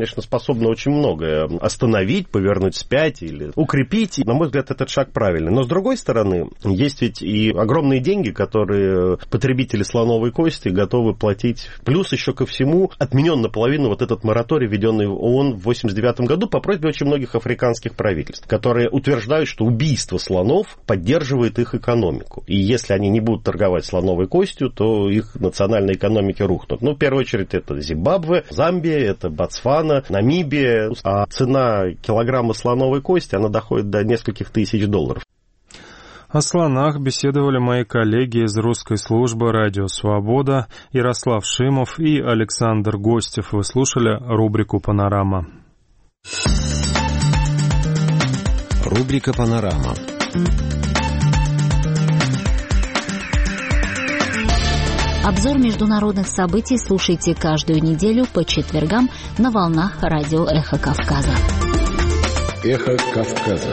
G: способна очень многое остановить, повернуть вспять или укрепить. На мой взгляд, этот шаг правильный. Но, с другой стороны, есть ведь и огромные деньги, которые потребители слоновой кости готовы платить. Плюс еще ко всему отменен наполовину вот этот мораторий, введенный ООН в 1989 году по просьбе очень многих африканских правительств, которые утверждают, что убийство слонов поддерживает их экономику. И если они не будут торговать слоновой костью, то их национальные экономики рухнут. Ну, в первую очередь, это Зимбабве, Замбия, это Ботсвана, Намибия. А цена килограмма слоновой кости, она доходит до нескольких тысяч долларов.
A: О слонах беседовали мои коллеги из русской службы «Радио Свобода» Ярослав Шимов и Александр Гостев. Вы слушали рубрику «Панорама».
P: Рубрика «Панорама».
D: Обзор международных событий слушайте каждую неделю по четвергам на волнах радио «Эхо Кавказа».
L: «Эхо Кавказа».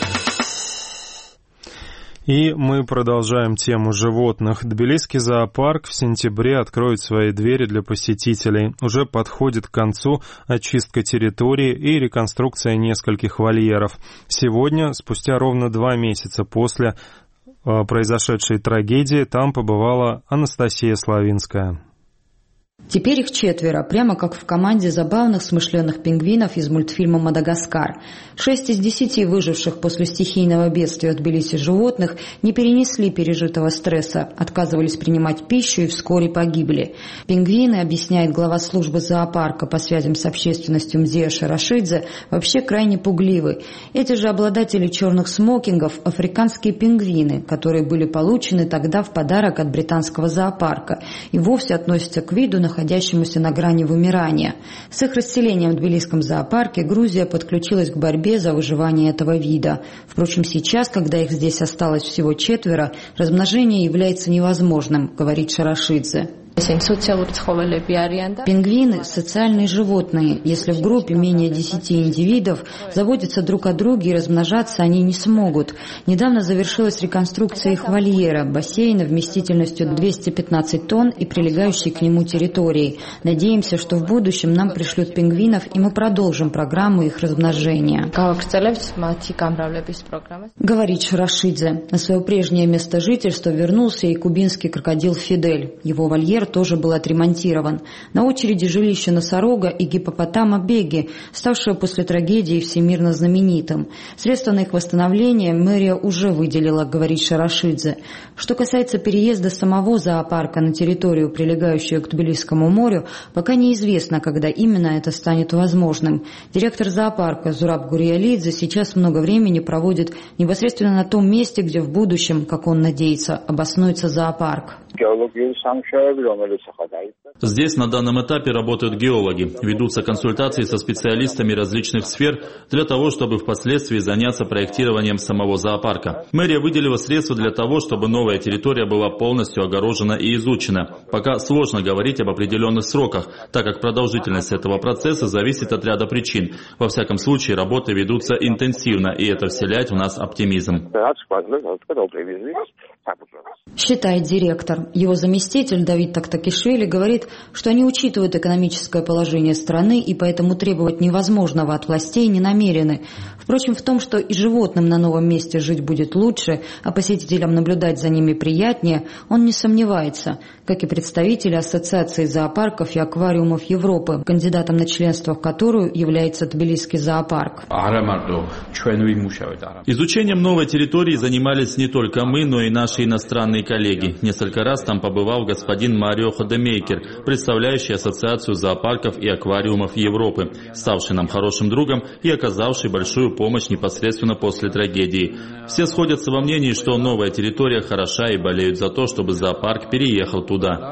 A: И мы продолжаем тему животных. Тбилисский зоопарк в сентябре откроет свои двери для посетителей. Уже подходит к концу очистка территории и реконструкция нескольких вольеров. Сегодня, спустя ровно 2 месяца после произошедшей трагедии, там побывала Анастасия Славинская.
M: Теперь их 4, прямо как в команде забавных смышленых пингвинов из мультфильма «Мадагаскар». 6 из 10 выживших после стихийного бедствия в Тбилиси животных не перенесли пережитого стресса, отказывались принимать пищу и вскоре погибли. Пингвины, объясняет глава службы зоопарка по связям с общественностью Мзия Шарашидзе, вообще крайне пугливы. Эти же обладатели черных смокингов – африканские пингвины, которые были получены тогда в подарок от британского зоопарка и вовсе относятся к виду, находящемуся на грани вымирания. С их расселением в Тбилисском зоопарке Грузия подключилась к борьбе за выживание этого вида. Впрочем, сейчас, когда их здесь осталось всего 4, размножение является невозможным, говорит Шарашидзе. Пингвины – социальные животные. Если в группе менее 10 индивидов, заботиться друг о друге и размножаться они не смогут. Недавно завершилась реконструкция их вольера, бассейна вместительностью 215 тонн и прилегающей к нему территории. Надеемся, что в будущем нам пришлют пингвинов, и мы продолжим программу их размножения. Говорит Шарашидзе. На свое прежнее место жительства вернулся и кубинский крокодил Фидель. Его вольер тоже был отремонтирован. На очереди жилище носорога и гиппопотама Беги, ставшее после трагедии всемирно знаменитым. Средства на их восстановление мэрия уже выделила, говорит Шарашидзе. Что касается переезда самого зоопарка на территорию, прилегающую к Тбилисскому морю, пока неизвестно, когда именно это станет возможным. Директор зоопарка Зураб Гуриалидзе сейчас много времени проводит непосредственно на том месте, где в будущем, как он надеется, обоснуется зоопарк.
H: Здесь на данном этапе работают геологи, ведутся консультации со специалистами различных сфер для того, чтобы впоследствии заняться проектированием самого зоопарка. Мэрия выделила средства для того, чтобы новая территория была полностью огорожена и изучена. Пока сложно говорить об определенных сроках, так как продолжительность этого процесса зависит от ряда причин. Во всяком случае, работы ведутся интенсивно, и это вселяет в нас оптимизм.
M: Считает директор. Его заместитель Давид Тактакишвили говорит, что они учитывают экономическое положение страны и поэтому требовать невозможного от властей не намерены. Впрочем, в том, что и животным на новом месте жить будет лучше, а посетителям наблюдать за ними приятнее, он не сомневается, как и представители Ассоциации зоопарков и аквариумов Европы, кандидатом на членство в которую является Тбилисский зоопарк.
H: Изучением новой территории занимались не только мы, но и наши иностранные коллеги. Несколько раз там побывал господин Марио Ходемейкер, представляющий Ассоциацию зоопарков и аквариумов Европы, ставший нам хорошим другом и оказавший большую помощь непосредственно после трагедии. Все сходятся во мнении, что новая территория хороша и болеют за то, чтобы зоопарк переехал туда.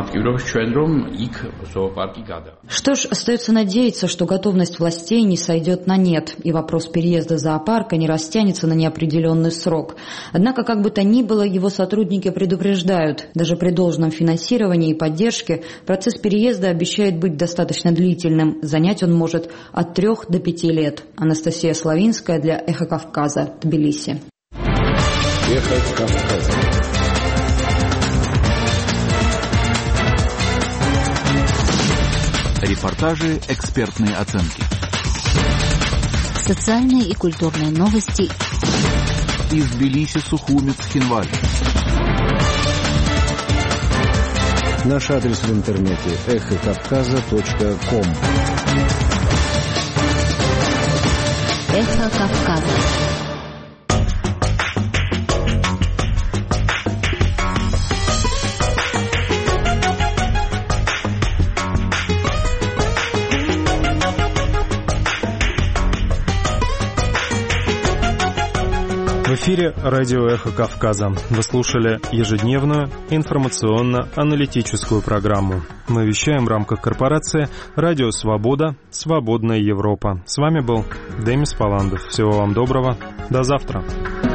M: Что ж, остается надеяться, что готовность властей не сойдет на нет, и вопрос переезда зоопарка не растянется на неопределенный срок. Однако, как бы то ни было, его сотрудники предупреждают, даже при должном финансировании и поддержке процесс переезда обещает быть достаточно длительным. Занять он может от 3 до 5 лет. Анастасия Славинская для «Эхо Кавказа», Тбилиси.
L: «Эхо Кавказа». Репортажи, экспертные оценки.
D: Социальные и культурные новости
I: из Тбилиси, Сухуми, Цхинваль.
P: Наш адрес в интернете эхокавказа.ком.
D: Эхо Кавказа.
A: В эфире радио «Эхо Кавказа». Вы слушали ежедневную информационно-аналитическую программу. Мы вещаем в рамках корпорации «Радио Свобода. Свободная Европа». С вами был Демис Паландов. Всего вам доброго. До завтра.